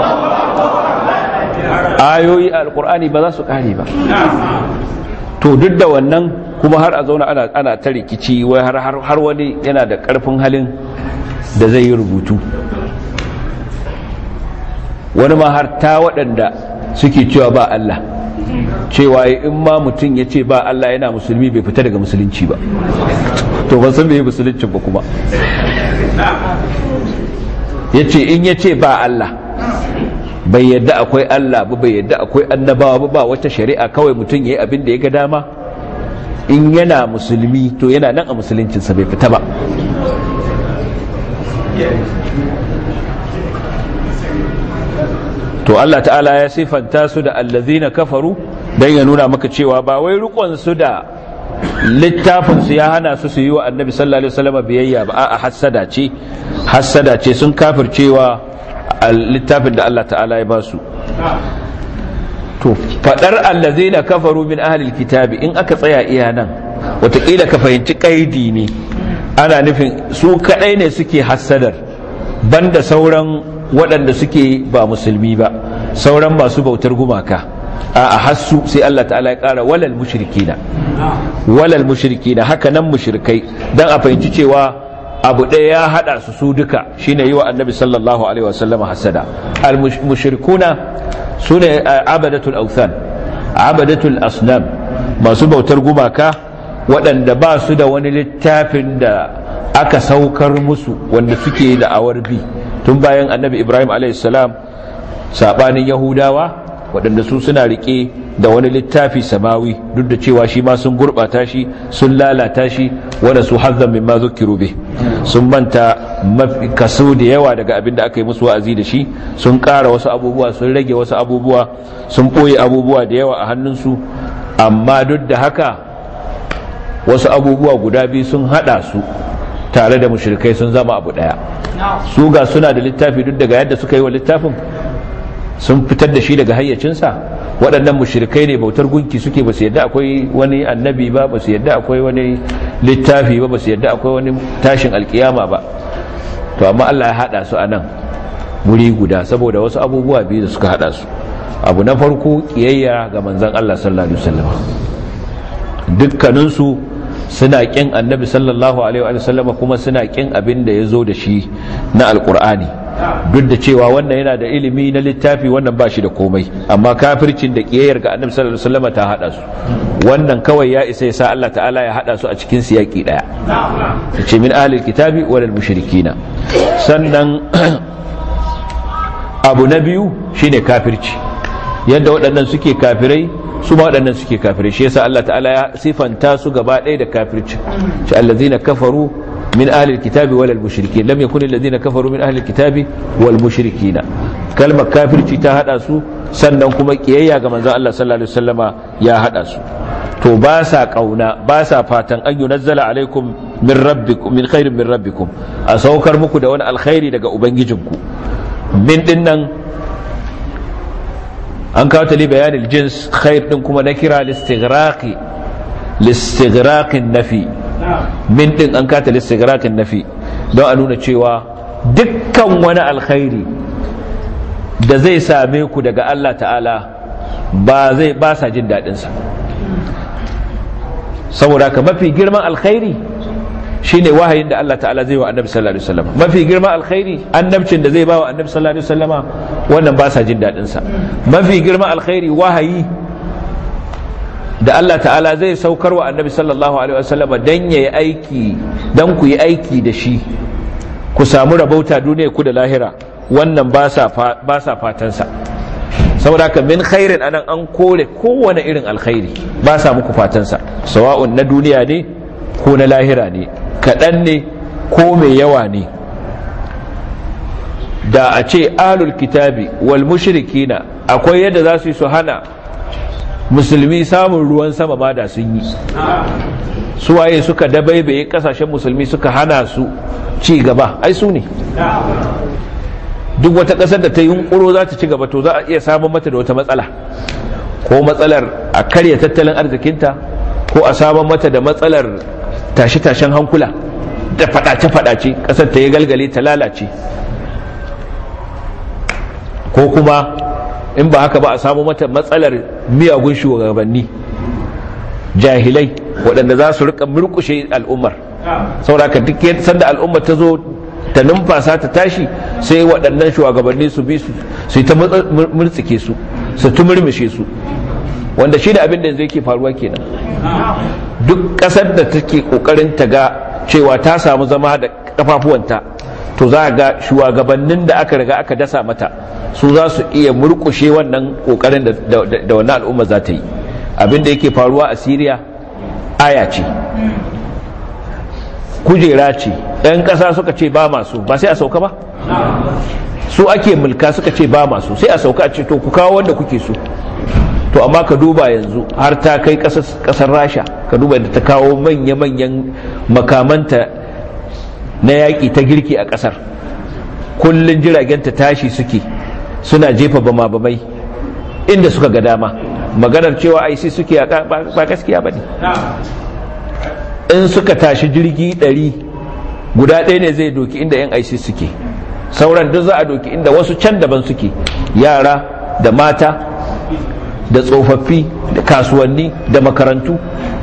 Ayoyi alqur'ani ba za su kare ba. To duk da wannan kuma har a zauna ana ana ta rikici wai har har wani yana da karfin halin da zai yi rubutu, wani ma har ta waɗanda suke cewa ba Allah, cewa in ma mutum ya ce ba Allah yana musulmi bai fita daga musulunci ba. To ban san bai musulunci ba kuma ya ce in ya ce ba Allah bai yadda akwai Allah ba, bai yadda akwai annabawa ba, ba wata shari'a, kawai mutum ya yi abin da ya ga dama. In yana musulmi to yana nan a musuluncinsa bai fita ba. To Allah ta'ala ya sifanta su da allazina kafaru dan ya nuna maka cewa ba wai rukun su da littafin su ya hana su su yi wa annabi sallallahu alaihi wasallam biyayya ba, a'a hassada ce hassada ce sun kafircewa littafin da Allah ta'ala ya ba su. To fadar allazina kafaru min ahli alkitabi in aka tsaya iya nan wataƙila ka fahimci kaidi ne, ana nufin su kadai ne suke hassadar banda sauran waɗanda suke ba musulmi ba, sauran masu bautar gumaka a hassu sai Allah ta'ala ya ƙara walal mushrikina walal mushrikina haka nan mushrikai, dan a fahimci cewa abu ɗaya ya haɗa su su duka shine yi wa annabi sallallahu alaihi wasallam hasada. al mushrikuna sune abadatul awthan, abadatul asnam, masu bautar gumaka waɗanda ba su da wani littafin da aka saukar musu wanda suke da awar bi tun bayan annabi Ibrahim alaihi salam, sabanin yahudawa waɗanda su suna rike da wani littafi samawi, duk da cewa shi ma sun gurɓata shi sun lalata shi, wanda su hazzan mimma zukkiru bih, sun manta kaso da yawa daga abin da aka yi musu wa'azi da shi, sun ƙara wasu abubuwa, sun rage wasu abubuwa, sun ɓoye abubuwa da yawa a hannunsu. Amma duk da haka wasu abubuwa guda biyu sun haɗa su tare da mushrikai, sun zama abu ɗaya. Su ga suna da littafi, duk daga yadda suka yi wa littafin sun fitar da shi daga hayyacinsa. Waɗannan mushrikai ne, bautar gunki suke, ba su yadda akwai wani annabi ba, ba su yadda akwai wani littafi ba, ba su yadda akwai wani tashin alkiyama ba. To amma Allah ya haɗa su a nan wuri guda saboda wasu abubuwa biyu da suka haɗa su. Abu na farko kiyayya ga manzon Allah sallallahu alaihi wasallam, dukkaninsu suna ƙin annabi sallallahu alaihi wasallam kuma suna ƙin abin da ya zo da shi na alƙur'ani, duk da cewa wannan yana da ilimi na littafi, wannan ba shi da komai, amma kafircin da ƙiyayyar ga annabi sallallahu alaihi wasallam ta haɗa su. Wannan kawai ya isa ya sa Allah ta'ala ya haɗa su a cikin siyaki ɗaya, ya ce min ahlil kitabi wal mushrikina. Sannan abu na biyu shine kafirci, yadda waɗannan suke kafirai su ma waɗannan suke kafirai, shi yasa Allah ta'ala ya sifanta su gaba ɗaya da kafirci, shi allazina kafaru min ahli alkitabi wal mushrikin, lam yakun allazina kafaru min ahli alkitabi wal mushrikin. Kalmar kafirci ta hada su, sannan kuma kiyayya ga manzon Allah sallallahu alaihi wasallama ya hada su. To ba sa kauna, ba sa fatan an yunazzala alaikum min rabbikum min khairin min rabbikum, a saukar muku da wani alkhairi daga ubangijinku. Min dinnan an kawo ta li bayanin jins, khair din kuma na kira listighraqi listighraqin nafi, min din an kawo ta listighraqin nafi don a nuna cewa dukkan wani alkhairi da zai same ku daga Allah ta'ala ba zai ba sa jin dadin sa. Saboda ka mafi girman alkhairi shine wahayin da Allah ta'ala zai wa annabi sallallahu alaihi wasallam, mafi girma alkhairi annabcin da zai ba wa annabi sallallahu alaihi wasallama, wannan ba sa jin dadin sa. Mafi girma alkhairi wahayi da Allah ta'ala zai saukar wa annabi sallallahu alaihi wasallama dan yayi aiki, dan ku yi aiki da shi ku samu rabauta duniya ku da lahira, wannan ba sa ba sa fatan sa. Saboda haka min khairin anan an kore kowane irin alkhairi, ba sa muku fatan sa, sawa'un na duniya ne ko na lahira ne, kaɗan ne ko mai yawa ne. Da a ce ahlul kitabi wal mushrikina akwai yadda za su yi su hana musulmi samun ruwan sama ma da sun yi. Suwaye suka dabaibaye kasashen musulmi suka hana su ci gaba? Ai su ne. Duk wata ƙasar da ta yunkuro za ta ci gaba to za a iya samun mata da wata matsala, ko matsalar a karya tattalin arzikinta, ko a samun mata da matsalar tashe-tashen hankula da fadace-fadace kasar ta yi galgale ta lalace, ko kuma in ba haka ba a samu mata matsalar miyagun shugabanni jahilai waɗanda za su rika murkushe al'ummar. sauraka duk sanda al'ummar ta zo ta numfasa ta tashi sai waɗannan shugabanni su bi su yi ta murtsike su su tumurmushe su, wanda shi da abin da zai ke faruwa kenan. duk ƙasar da take ƙoƙarin ta ga cewa ta samu zama da kafafuwanta, to za a ga shugabannin da aka riga aka dasa mata su za su iya murkushe wannan ƙoƙarin da wannan al'umma za ta yi. abin da yake faruwa a Syria aya ce, kujera ce. ɗan ƙasa suka ce ba masu, ba sai a sauka ba? su ake mulka suka ce ba masu, sai a sauka a ce to ku kawo wanda kuke so. to amma ka duba yanzu har ta kai ƙasar Rasha, ka duba da ta kawo manya-manyan makamanta na yaƙi ta girki a ƙasar. kullun jiragenta tashi suke suna jefa bama-bamai inda suka ga dama. maganar cewa ISIS suke ba gaskiya ba ne. in suka tashi jirgi ɗari, guda ɗaya ne zai doki inda 'yan ISIS suke, sauran duk za a doki inda wasu can daban suke, yara da mata da tsofaffi da kasuwanni da makarantu,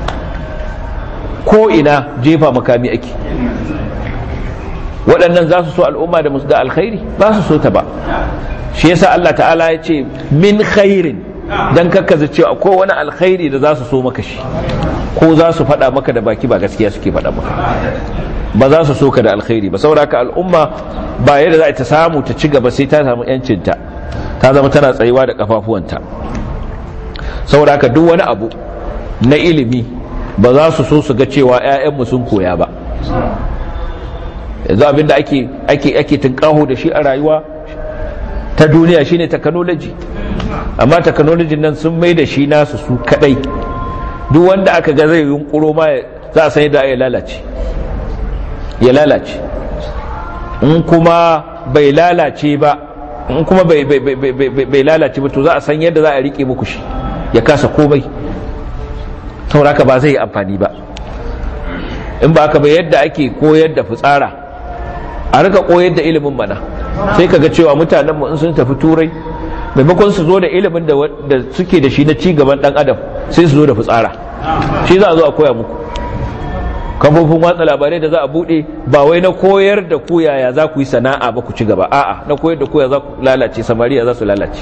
ko ina jefa makami ake. waɗannan za su so al'umma da musu da alkhairi? ba su so ta ba. shi yasa Allah ta'ala ya ce min khairin, dan kakkaza cewa ko wani alkhairi da za su so maka shi, ko za su faɗa maka da baki ba gaskiya suke faɗa maka, ba za su so ka da alkhairi ba. saboda haka al'umma ba yadda za ta samu ta ci gaba sai ta samu yancinta, ta zama tana tsayuwa da kafafuwanta. saboda haka duk wani abu na ilimi ba za su so su ga cewa 'ya'yanmu sun koya ba. yanzu abinda ake ake ake tunkaho da shi a rayuwa ta duniya shine technology, amma technology nan sun mai da shi nasu su kadai. duk wanda aka ga zai yunkuro ma za a san yadda ya lalace ya lalace in kuma bai lalace ba in kuma bai bai bai bai lalace ba to za a san yadda za a rike muku shi ya kasa komai, saboda haka ba zai yi amfani ba. in ba haka ba yadda ake koyar da fitsara a rika koyar da ilimin mana, sai kaga cewa mutanenmu in sun tafi turai maimakon su zo da ilimin da suke da shi na cigaban dan adam sai su zo da fitsara. shi za a zo a koya muku. kafofin watsa labarai da za a bude ba wai na koyar da ku yaya za ku yi sana'a ba ku ci gaba, a'a na koyar da ku ya za ku lalace, samariya za su lalace.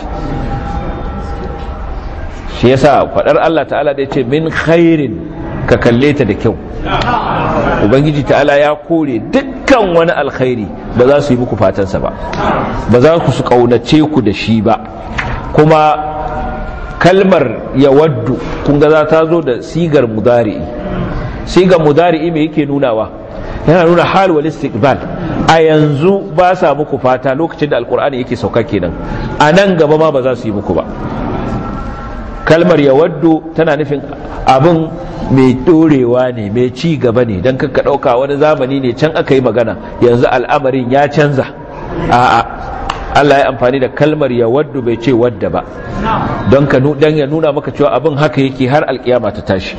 shi yasa fadar Allah ta'ala da ya ce min khairin, ka kalle ta da kyau. ubangiji ta'ala ya kore dukkan wani alkhairi, ba za su yi muku fatansa ba, ba za ku su kaunace ku da shi ba. kuma kalmar yawaddu kun ga za ta zo da sigar mudari'i. sigar mudari'i me yake nunawa? yana nuna hal wal istiqbal. a yanzu ba sa muku fata, lokacin da alkur'ani yake sauka kenan. a nan gaba ma ba za su yi muku ba. kalmar yawaddu tana nufin abin mai dorewa ne, mai ci gaba ne, don kakka ɗauka wani zamani ne can aka yi magana yanzu al'amarin ya canza. a'a, Allah ya amfani da kalmar yawaddu bai ce wadda ba, don ya nuna maka cewa abin haka yake har alkiyama ta tashi.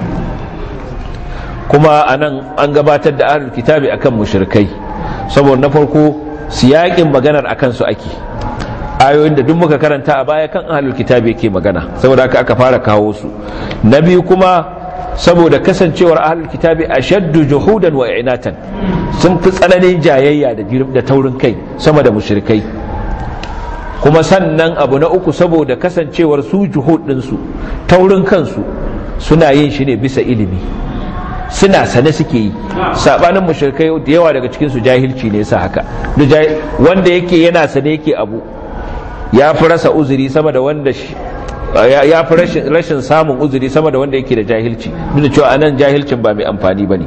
kuma anan an gabatar da ahlul kitabi akan mushrikai saboda na farko siyakin maganar akan su ake. ayoyin da duk muka karanta a baya kan ahlul kitabi yake magana, saboda haka aka fara kawo su. na biyu kuma saboda kasancewar ahlul kitabi ashaddu juhudan wa i'natan, sun fi tsananin jayayya da taurin kai sama da mushrikai. kuma sannan abu na uku saboda kasancewar su juhud din su, taurin kansu, suna yin shi ne bisa ilimi, suna sane suke yi. sabanin mushrikai da yawa daga cikin su jahilci ne yasa haka. wanda yake yana sane yake abu ya fi rasa uzuri sama da wanda ya fi rashin samun uzuri sama da wanda yake da jahilci, duk da cewa anan jahilcin ba mai amfani bane.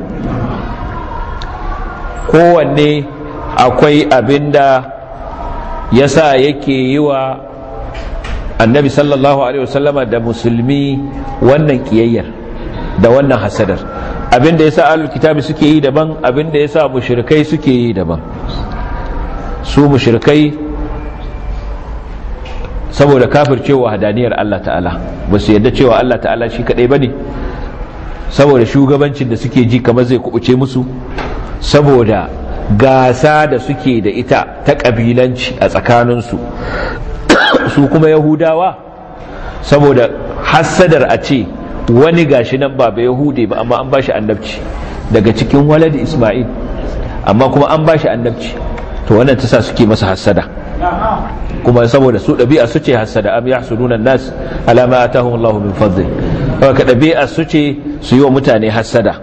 kowanne akwai abinda yasa yake yi wa annabi sallallahu alaihi wasallama da musulmi wannan kiyayyar da wannan hasadar. abinda yasa ahlul kitabi suke yi daban, abinda yasa mushrikai suke yi daban. su mushrikai saboda kafircewa hadaniyar Allah ta'ala, ba su yadda cewa Allah ta'ala shi kadai bane, saboda shugabancin da suke ji kamar zai kubuce musu, saboda gasa da suke da ita ta kabilanci a tsakaninsu. Su kuma yahudawa saboda hassadar a ce wani gashi nan ba yahude ba amma an bashi annabci daga cikin waladi Isma'il, amma kuma an bashi annabci, to wannan ta sa suke masa hassada. Kuma saboda su ɗabi'a su ce hassada, am yahsuduna an-nas ala ma atahum Allahu min fadli, ka ɗabi'a su ce su yi wa mutane hassada.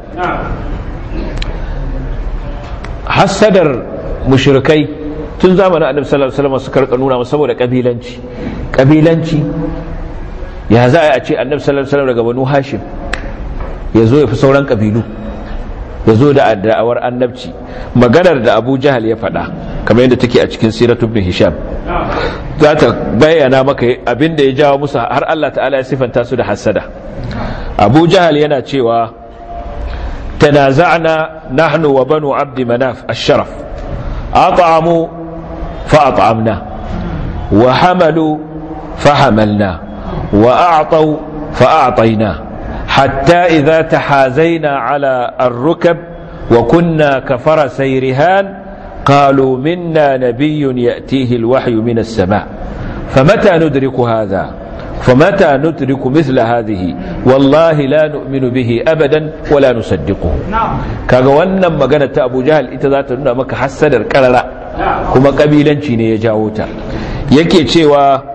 Hassadar mushrikai tun zamanin Annabi sallallahu alaihi wasallam suka rika nuna masa saboda kabilanci kabilanci ya za a ce Annabi sallallahu alaihi wasallam daga Banu Hashim ya zo ya fi sauran kabilu, ya zo da da'awar annabci. Maganar da Abu Jahal ya faɗa kamar yadda take a cikin Siratu Ibn Hisham za ta bayyana maka abin da ya jawo musu har Allah ta'ala ya sifanta su da hassada. Abu Jahal yana cewa tanaza'na nahnu wa banu Abd Manaf ash-sharaf, at'amu fa at'amna wa hamalu fa hamalna wa a'taw fa a'tayna hatta idha tahazayna ala ar-rukab wa kunna kafarasay rihan قالوا منا نبي يأتيه الوحي من السماء فمتى ندرك هذا فمتى ندرك مثل هذه والله لا نؤمن به أبدا ولا نصدقه. kaga wannan magana ta Abu Jahal ita za ta nuna maka hassadar karara kuma kabilanci ne ya jawo ta. Yake cewa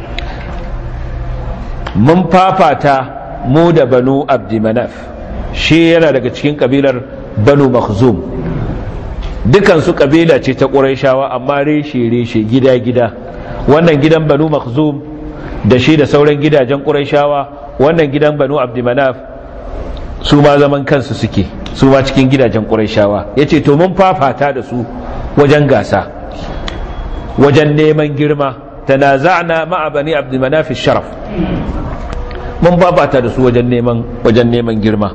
mun fafata mu da Banu Abdi Manaf, shi yana daga cikin kabilar Banu Makhzum, dukansu kabila ce ta Qurayshawa amma reshe-reshe gida-gida. Wannan gidan Banu Makhzum da shi da sauran gidajen Qurayshawa, wannan gidan Banu Abd Manaf su ma zaman kansu suke, su ma cikin gidajen Qurayshawa. Yace to mun fafata da su wajen gasa, wajen neman girma. Tanaza'na ma'a Bani Abd Manaf ash-sharaf, mun fafata da su wajen neman wajen neman girma.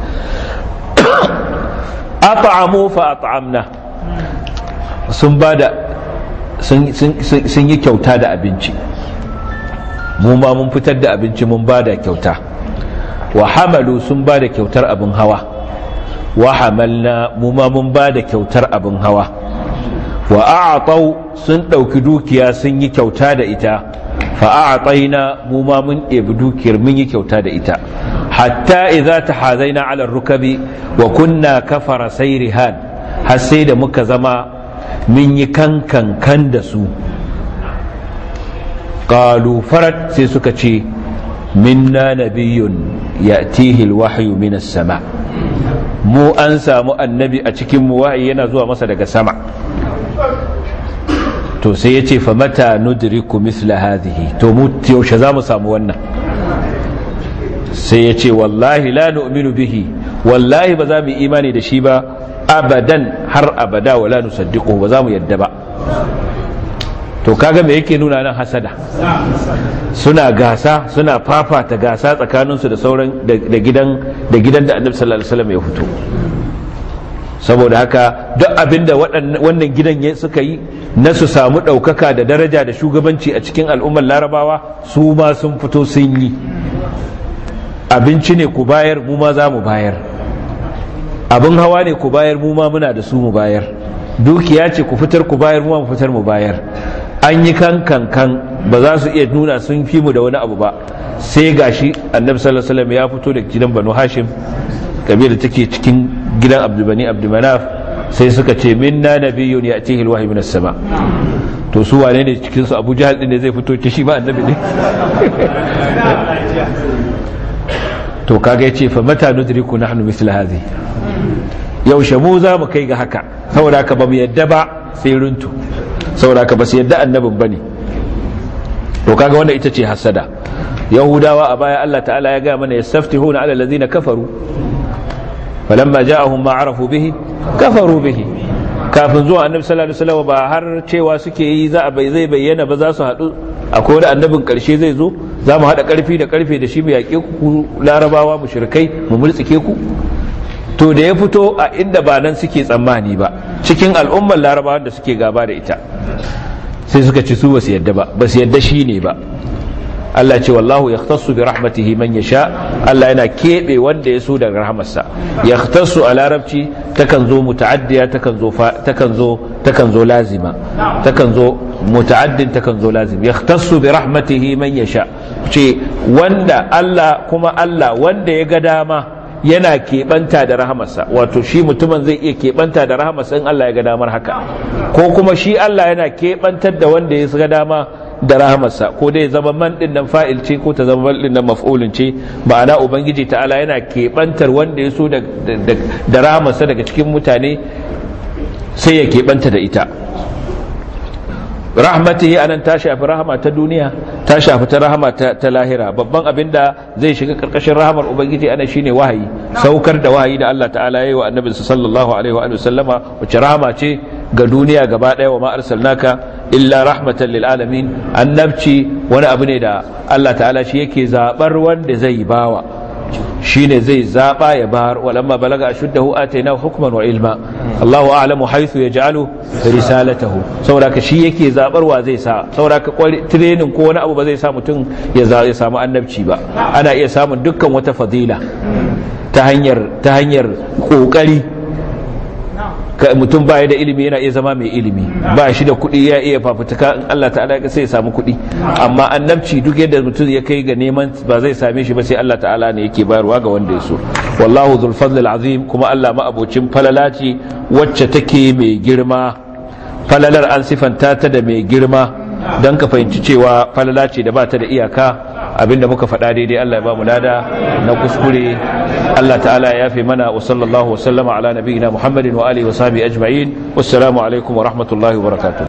At'amu fa at'amna, sun bada sun sun yi kyauta da abinci, mu ma mun fitar da abinci mun bada kyauta. Wa hamalu, sun bada kyautar abin hawa. Wa hamalna, mu ma mun bada kyautar abin hawa. Wa a'taw, sun dauki dukiya sun yi kyauta da ita. Fa a'tayna, mu ma mun ɗebi dukiyar mun yi kyauta da ita. Hatta idza tahazaina ala rukabi wa kunna kafara sayrihan, har sai da muka zama mun yi kankan kan da su. Qalu farat, sai suka ce minna nabiyyun ya'tihi alwahyu minas sama, mu an samu annabi a cikin mu wahayi yana zuwa masa daga sama. To sai yace fa mata nudriku mithla hadhihi, to mu yaushe zamu samu wannan? Sai yace wallahi la nu'minu bihi, wallahi ba za mu imani da shi ba abadan, har abada, wala nusaddiquhu, ba za mu yadda ba. To kaga me yake nuna nan hasada? Suna gasa, suna fafata gasa tsakaninsu da sauran da gidan da gidan da Annabi sallallahu alaihi wasallam ya fito. Saboda haka duk abinda wannan gidan suka yi na su samu ɗaukaka da daraja da shugabanci a cikin al'ummar Larabawa, su ma sun fito sun yi. Abinci ne ku bayar, mu ma za mu bayar. Abin hawa ne ku bayar, mu ma muna da su mu bayar. Dukiya ce ku fitar ku bayar, mu ma mu fitar mu bayar. An yi kan kan kan, ba za su iya nuna sun fi mu da wani abu ba. Sai gashi Annabi sallallahu alaihi wasallam ya fito da gidan Banu Hashim, kabila take cikin gidan Abdul Bani Abdul Manaf, sai suka ce minna nabiyyun ya'tihi alwahyu minas sama. To su wane ne cikin su? Abu Jahal din ne zai fito ki shi ba annabi ne? To kaga yace fa mata nudriku nahnu mithla hadhi, yaushe mu za mu kai ga haka? Saboda haka ba mu yadda ba sai runtu, saboda haka ba su yadda annabin bane. To kaga wanda ita ce hasada. Yahudawa a baya Allah ta'ala ya ga mana yastaftihuna ala allazina kafaru falamma ja'ahum ma arafu bihi kafaru bihi. Kafin zuwa annabi sallallahu alaihi wasallam ba har cewa suke yi za a bai zai bayyana ba za su haɗu, akwai wani annabin ƙarshe zai zo, za mu haɗa ƙarfi da ƙarfe da shi mu yaƙe ku Larabawa mushrikai mu multsike ku. To da ya fito a inda ba nan suke tsammani ba, cikin al'ummar Larabawa da suke gaba da ita, sai suka ci su ba su yadda ba, ba su yadda shi ne ba. Allah ce wallahu yahtassu bi rahmatihi man yasha Allah yana kebe wanda ya so daga rahmarsa. Yahtassu a larabci takan zo muta'addiya takan zo takan zo takan zo lazima takan zo muta'addin takan zo lazim. Yahtassu bi rahmatihi man yasha ce wanda Allah kuma Allah wanda ya ga dama yana keɓanta da rahamarsa, wato shi mutumin zai iya keɓanta da rahamarsa in Allah ya ga damar haka, ko kuma shi Allah yana keɓantar da wanda ya ga dama da rahamarsa, ko dai zama man din nan fa'il ce ko ta zama man din nan maf'ulun ce. Ma'ana ubangiji ta'ala yana keɓantar wanda ya so da da rahamarsa daga cikin mutane sai ya keɓanta da ita. Rahmatihi anan ta shafi rahama ta duniya, ta shafi ta rahama ta, ta lahira. Babban abinda zai shiga karkashin rahamar ubangiji ana shine wahayi, saukar da wahayi da Allah ta'ala yayi wa annabinsa sallallahu alaihi wa sallama, wace rahama ce ga duniya gaba daya. Wa ma arsalnaka illa rahmatan lil alamin. Annabci wani abu ne da Allah ta'ala shi yake zabar wanda zai bawa, shine zai zaba ya bar. Walamma balaga ashuddahu atainahu hukman wa ilma. Allahu a'lamu haythu yaj'alu risalatahu. saboda ka shi yake zabar wa zai sa. saboda ka training ko wani abu ba zai sa mutum ya samu annabci ba. Ana iya samun dukkan wata fadila ta hanyar ta hanyar kokari. Mutum baya da ilimi yana iya zama mai ilimi, ba shi da kuɗi ya iya fafutuka, in Allah ta'ala sai ya samu kuɗi. Amma annabci duk yadda mutum ya kai ga neman ba zai same shi ba, sai Allah ta'ala ne yake bayarwa ga wanda ya so. Wallahu dhul fadl azim. Kuma Allah ma abocin falala ce wacce take mai girma. Falalar an sifanta ta da mai girma dan ka fahimci cewa falala ce da ba ta da iyaka. Abinda muka faɗa daidai Allah ya ba mu lada, na kuskure Allah ta'ala ya yafe mana. Wa sallallahu wa sallama ala nabiyyina Muhammadin wa alihi wa sahbihi ajma'in. Wassalamu alaikum wa rahmatullahi wa barakatuh.